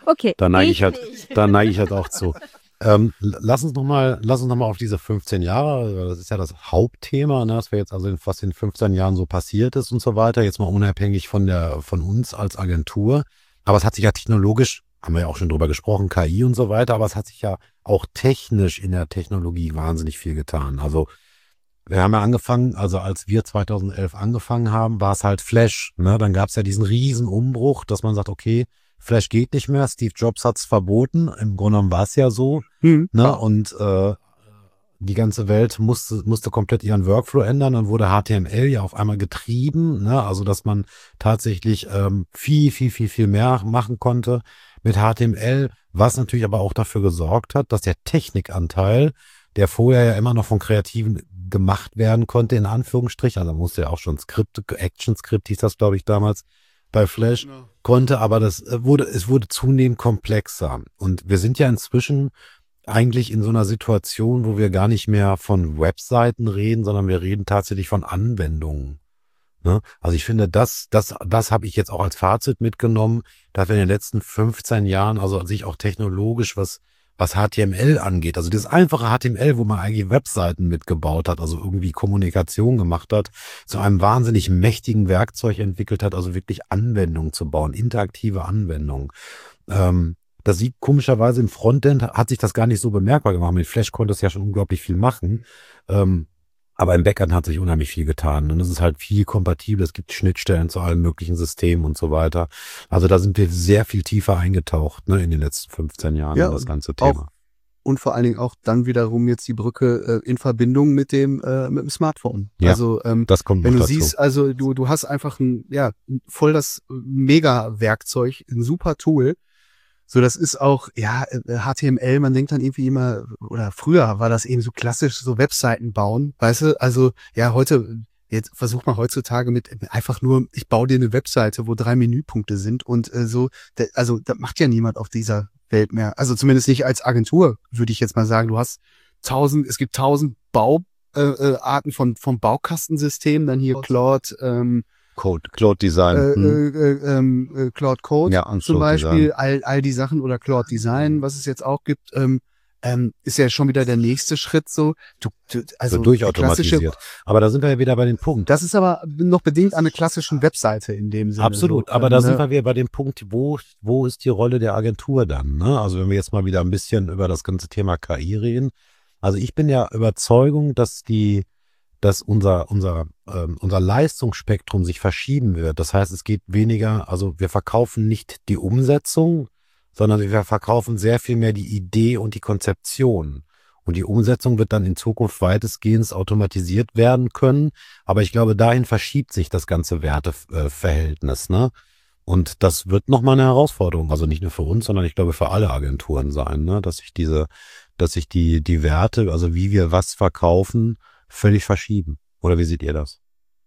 Okay. Da neige ich, ich halt, nicht. da neige ich halt auch zu. Ähm, lass uns nochmal, lass uns noch mal auf diese fünfzehn Jahre, das ist ja das Hauptthema, ne, was wir jetzt also in, was in fünfzehn Jahren so passiert ist und so weiter, jetzt mal unabhängig von der, von uns als Agentur. Aber es hat sich ja technologisch, haben wir ja auch schon drüber gesprochen, K I und so weiter, aber es hat sich ja auch technisch in der Technologie wahnsinnig viel getan. Also, wir haben ja angefangen, also als wir zweitausendelf angefangen haben, war es halt Flash, ne, dann gab es ja diesen riesen Umbruch, dass man sagt, okay, Flash geht nicht mehr, Steve Jobs hat's verboten, im Grunde genommen war es ja so, Hm. ne? Ja. Und äh, die ganze Welt musste, musste komplett ihren Workflow ändern, dann wurde H T M L ja auf einmal getrieben, ne? Also dass man tatsächlich ähm, viel, viel, viel, viel mehr machen konnte mit H T M L, was natürlich aber auch dafür gesorgt hat, dass der Technikanteil, der vorher ja immer noch von Kreativen gemacht werden konnte, in Anführungsstrichen, also da musste ja auch schon Skript, Action-Skript hieß das, glaube ich, damals bei Flash, Genau. konnte, aber das äh, wurde, es wurde zunehmend komplexer. Und wir sind ja inzwischen eigentlich in so einer Situation, wo wir gar nicht mehr von Webseiten reden, sondern wir reden tatsächlich von Anwendungen. Ne? Also ich finde, das, das, das habe ich jetzt auch als Fazit mitgenommen, dass wir in den letzten fünfzehn Jahren, also sich auch technologisch was was H T M L angeht, also das einfache H T M L, wo man eigentlich Webseiten mitgebaut hat, also irgendwie Kommunikation gemacht hat, zu einem wahnsinnig mächtigen Werkzeug entwickelt hat, also wirklich Anwendungen zu bauen, interaktive Anwendungen. Ähm, das sieht komischerweise im Frontend, hat sich das gar nicht so bemerkbar gemacht. Mit Flash konnte es ja schon unglaublich viel machen. Ähm, aber im Backend hat sich unheimlich viel getan. Und es ist halt viel kompatibel. Es gibt Schnittstellen zu allen möglichen Systemen und so weiter. Also da sind wir sehr viel tiefer eingetaucht, ne, in den letzten fünfzehn Jahren Ja, in das ganze auch- Thema. Und vor allen Dingen auch dann wiederum jetzt die Brücke äh, in Verbindung mit dem, äh, mit dem Smartphone. Ja. Also ähm, Das kommt wenn noch du dazu. siehst, also du, du hast einfach ein, ja, voll das Mega-Werkzeug, ein super Tool. So, das ist auch, ja, äh, H T M L, man denkt dann irgendwie immer, oder früher war das eben so klassisch, so Webseiten bauen, weißt du? Also, ja, heute, jetzt versuch mal heutzutage mit einfach nur, ich baue dir eine Webseite, wo drei Menüpunkte sind und äh, so, da, also, das macht ja niemand auf dieser Welt mehr. Also zumindest nicht als Agentur, würde ich jetzt mal sagen. Du hast tausend, es gibt tausend Bauarten äh, äh, Arten von, von Baukastensystemen, dann hier Claude, ähm, Code, Cloud Design. äh, hm. äh, äh, ähm, äh, Claude Code Ja, und zum Claude Beispiel, Design. all, all die Sachen oder Claude Design, was es jetzt auch gibt, ähm, ähm, ist ja schon wieder der nächste Schritt so. Du, du, also so die durchautomatisiert. klassische- Aber da sind wir ja wieder bei dem Punkt. Das ist aber noch bedingt an einer klassischen Webseite in dem Sinne. Absolut, so, aber ähm, da ne? sind wir wieder bei dem Punkt, wo, wo ist die Rolle der Agentur dann? Ne? Also wenn wir jetzt mal wieder ein bisschen über das ganze Thema K I reden. Also ich bin ja Überzeugung, dass die, dass unser, unser, ähm, unser Leistungsspektrum sich verschieben wird. Das heißt, es geht weniger, also wir verkaufen nicht die Umsetzung, sondern wir verkaufen sehr viel mehr die Idee und die Konzeption. Und die Umsetzung wird dann in Zukunft weitestgehend automatisiert werden können. Aber ich glaube, dahin verschiebt sich das ganze Werteverhältnis, ne? Und das wird nochmal eine Herausforderung. Also nicht nur für uns, sondern ich glaube für alle Agenturen sein, ne? Dass sich diese, dass sich die, die Werte, also wie wir was verkaufen, völlig verschieben. Oder wie seht ihr das?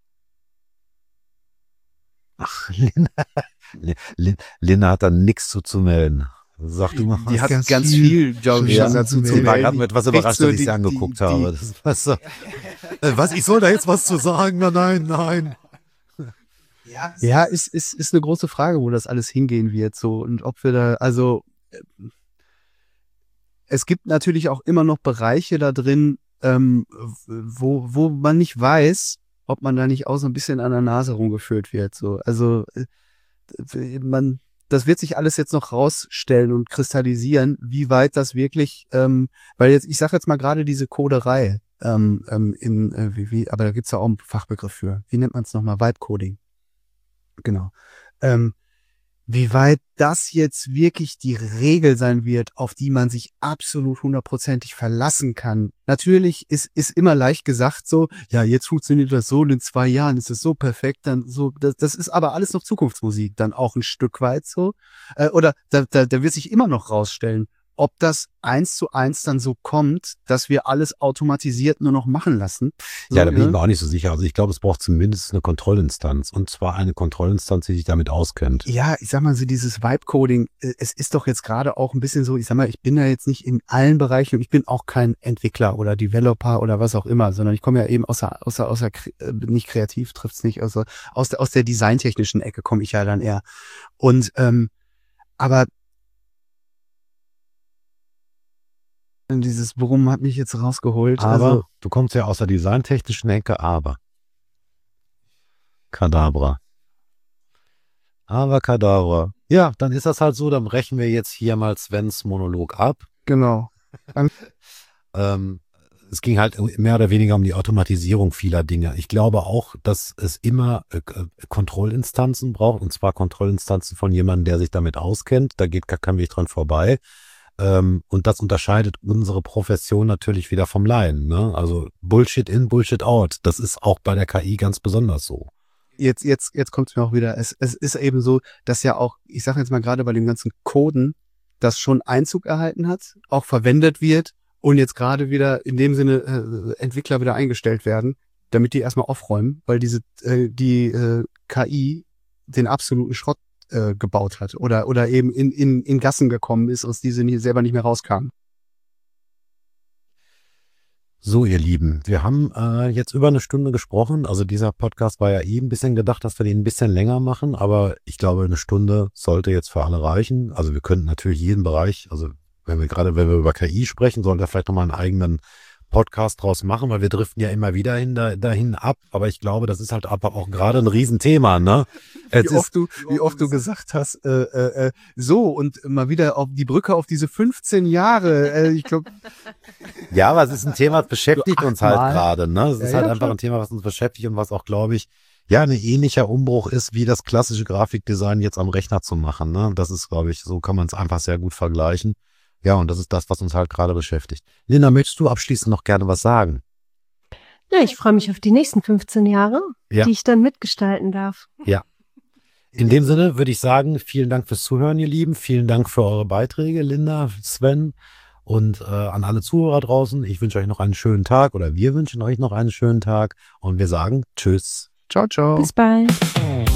Ach, Linda, Lin- Linda hat da nichts zu, zu melden. Sag du mal was. Die hat ganz ganz, viel viel, glaube ich, Ja, schon dazu zu Sie war melden. gerade etwas Die- überrascht, so dass ich die- sie angeguckt die- habe. Das ist was, so. Äh, was, ich soll da jetzt was zu sagen? Nein, nein. Ja, ja, ist, ist, ist eine große Frage, wo das alles hingehen wird, so, und ob wir da, also, äh, es gibt natürlich auch immer noch Bereiche da drin, ähm, wo, wo man nicht weiß, ob man da nicht auch so ein bisschen an der Nase rumgeführt wird, so. Also, äh, man, das wird sich alles jetzt noch rausstellen und kristallisieren, wie weit das wirklich, ähm, weil jetzt, ich sage jetzt mal gerade diese Coderei, ähm, ähm, in, äh, wie, wie, aber da gibt's ja auch einen Fachbegriff für. Wie nennt man es nochmal? Vibe Coding. Genau. Ähm, wie weit das jetzt wirklich die Regel sein wird, auf die man sich absolut hundertprozentig verlassen kann. Natürlich ist, ist immer leicht gesagt so, ja, jetzt funktioniert das so und in zwei Jahren ist es so perfekt, dann so, das, das ist aber alles noch Zukunftsmusik, dann auch ein Stück weit so. Äh, oder da, da, da wird sich immer noch rausstellen, ob das eins zu eins dann so kommt, dass wir alles automatisiert nur noch machen lassen. So, Ja, da bin ich ne? mir auch nicht so sicher. Also ich glaube, es braucht zumindest eine Kontrollinstanz. Und zwar eine Kontrollinstanz, die sich damit auskennt. Ja, ich sag mal so dieses Vibe-Coding, äh, es ist doch jetzt gerade auch ein bisschen so, ich sag mal, ich bin da jetzt nicht in allen Bereichen und ich bin auch kein Entwickler oder Developer oder was auch immer, sondern ich komme ja eben aus der, aus der, aus der äh, nicht kreativ, trifft's nicht, also aus der, aus der designtechnischen Ecke komme ich ja dann eher. Und ähm, aber Dieses Brummen hat mich jetzt rausgeholt. Aber also, du kommst ja aus der designtechnischen Ecke, aber Kadabra. Aber Kadabra. Ja, dann ist das halt so, dann brechen wir jetzt hier mal Svens Monolog ab. genau. Ähm, es ging halt mehr oder weniger um die Automatisierung vieler Dinge. Ich glaube auch, dass es immer äh, Kontrollinstanzen braucht, und zwar Kontrollinstanzen von jemandem, der sich damit auskennt. Da geht gar kein Weg dran vorbei. Ähm, und das unterscheidet unsere Profession natürlich wieder vom Laien. Ne? Also Bullshit in, Bullshit out. Das ist auch bei der K I ganz besonders so. Jetzt, jetzt, jetzt kommt es mir auch wieder. Es, es ist eben so, dass ja auch, ich sage jetzt mal gerade bei dem ganzen Coden, das schon Einzug erhalten hat, auch verwendet wird und jetzt gerade wieder in dem Sinne äh, Entwickler wieder eingestellt werden, damit die erstmal aufräumen, weil diese äh, die äh, K I den absoluten Schrott äh, gebaut hat oder oder eben in, in, in Gassen gekommen ist, aus die sie nie, selber nicht mehr rauskamen. So, ihr Lieben, wir haben äh, jetzt über eine Stunde gesprochen. Also dieser Podcast war ja eh ein bisschen gedacht, dass wir den ein bisschen länger machen, aber ich glaube, eine Stunde sollte jetzt für alle reichen. Also wir könnten natürlich jeden Bereich, also wenn wir gerade, wenn wir über K I sprechen, sollten wir vielleicht nochmal einen eigenen Podcast draus machen, weil wir driften ja immer wieder hin, da, dahin ab. Aber ich glaube, das ist halt aber auch gerade ein Riesenthema, ne? Es Wie oft du, wie oft du gesagt hast, äh, äh, so und mal wieder auf die Brücke auf diese fünfzehn Jahre. Äh, ich glaube. Ja, aber es ist ein Thema, das beschäftigt uns halt Mal. gerade, ne? Es Ja, ist halt ja, einfach klar. ein Thema, was uns beschäftigt und was auch, glaube ich, ja, ein ähnlicher Umbruch ist, wie das klassische Grafikdesign jetzt am Rechner zu machen, ne? Das ist, glaube ich, so kann man es einfach sehr gut vergleichen. Ja, und das ist das, was uns halt gerade beschäftigt. Linda, möchtest du abschließend noch gerne was sagen? Ja, ich freue mich auf die nächsten fünfzehn Jahre, Ja. die ich dann mitgestalten darf. In dem Sinne würde ich sagen, vielen Dank fürs Zuhören, ihr Lieben. Vielen Dank für eure Beiträge, Linda, Sven und äh, an alle Zuhörer draußen. Ich wünsche euch noch einen schönen Tag oder wir wünschen euch noch einen schönen Tag und wir sagen Tschüss. Ciao, ciao. Bis bald.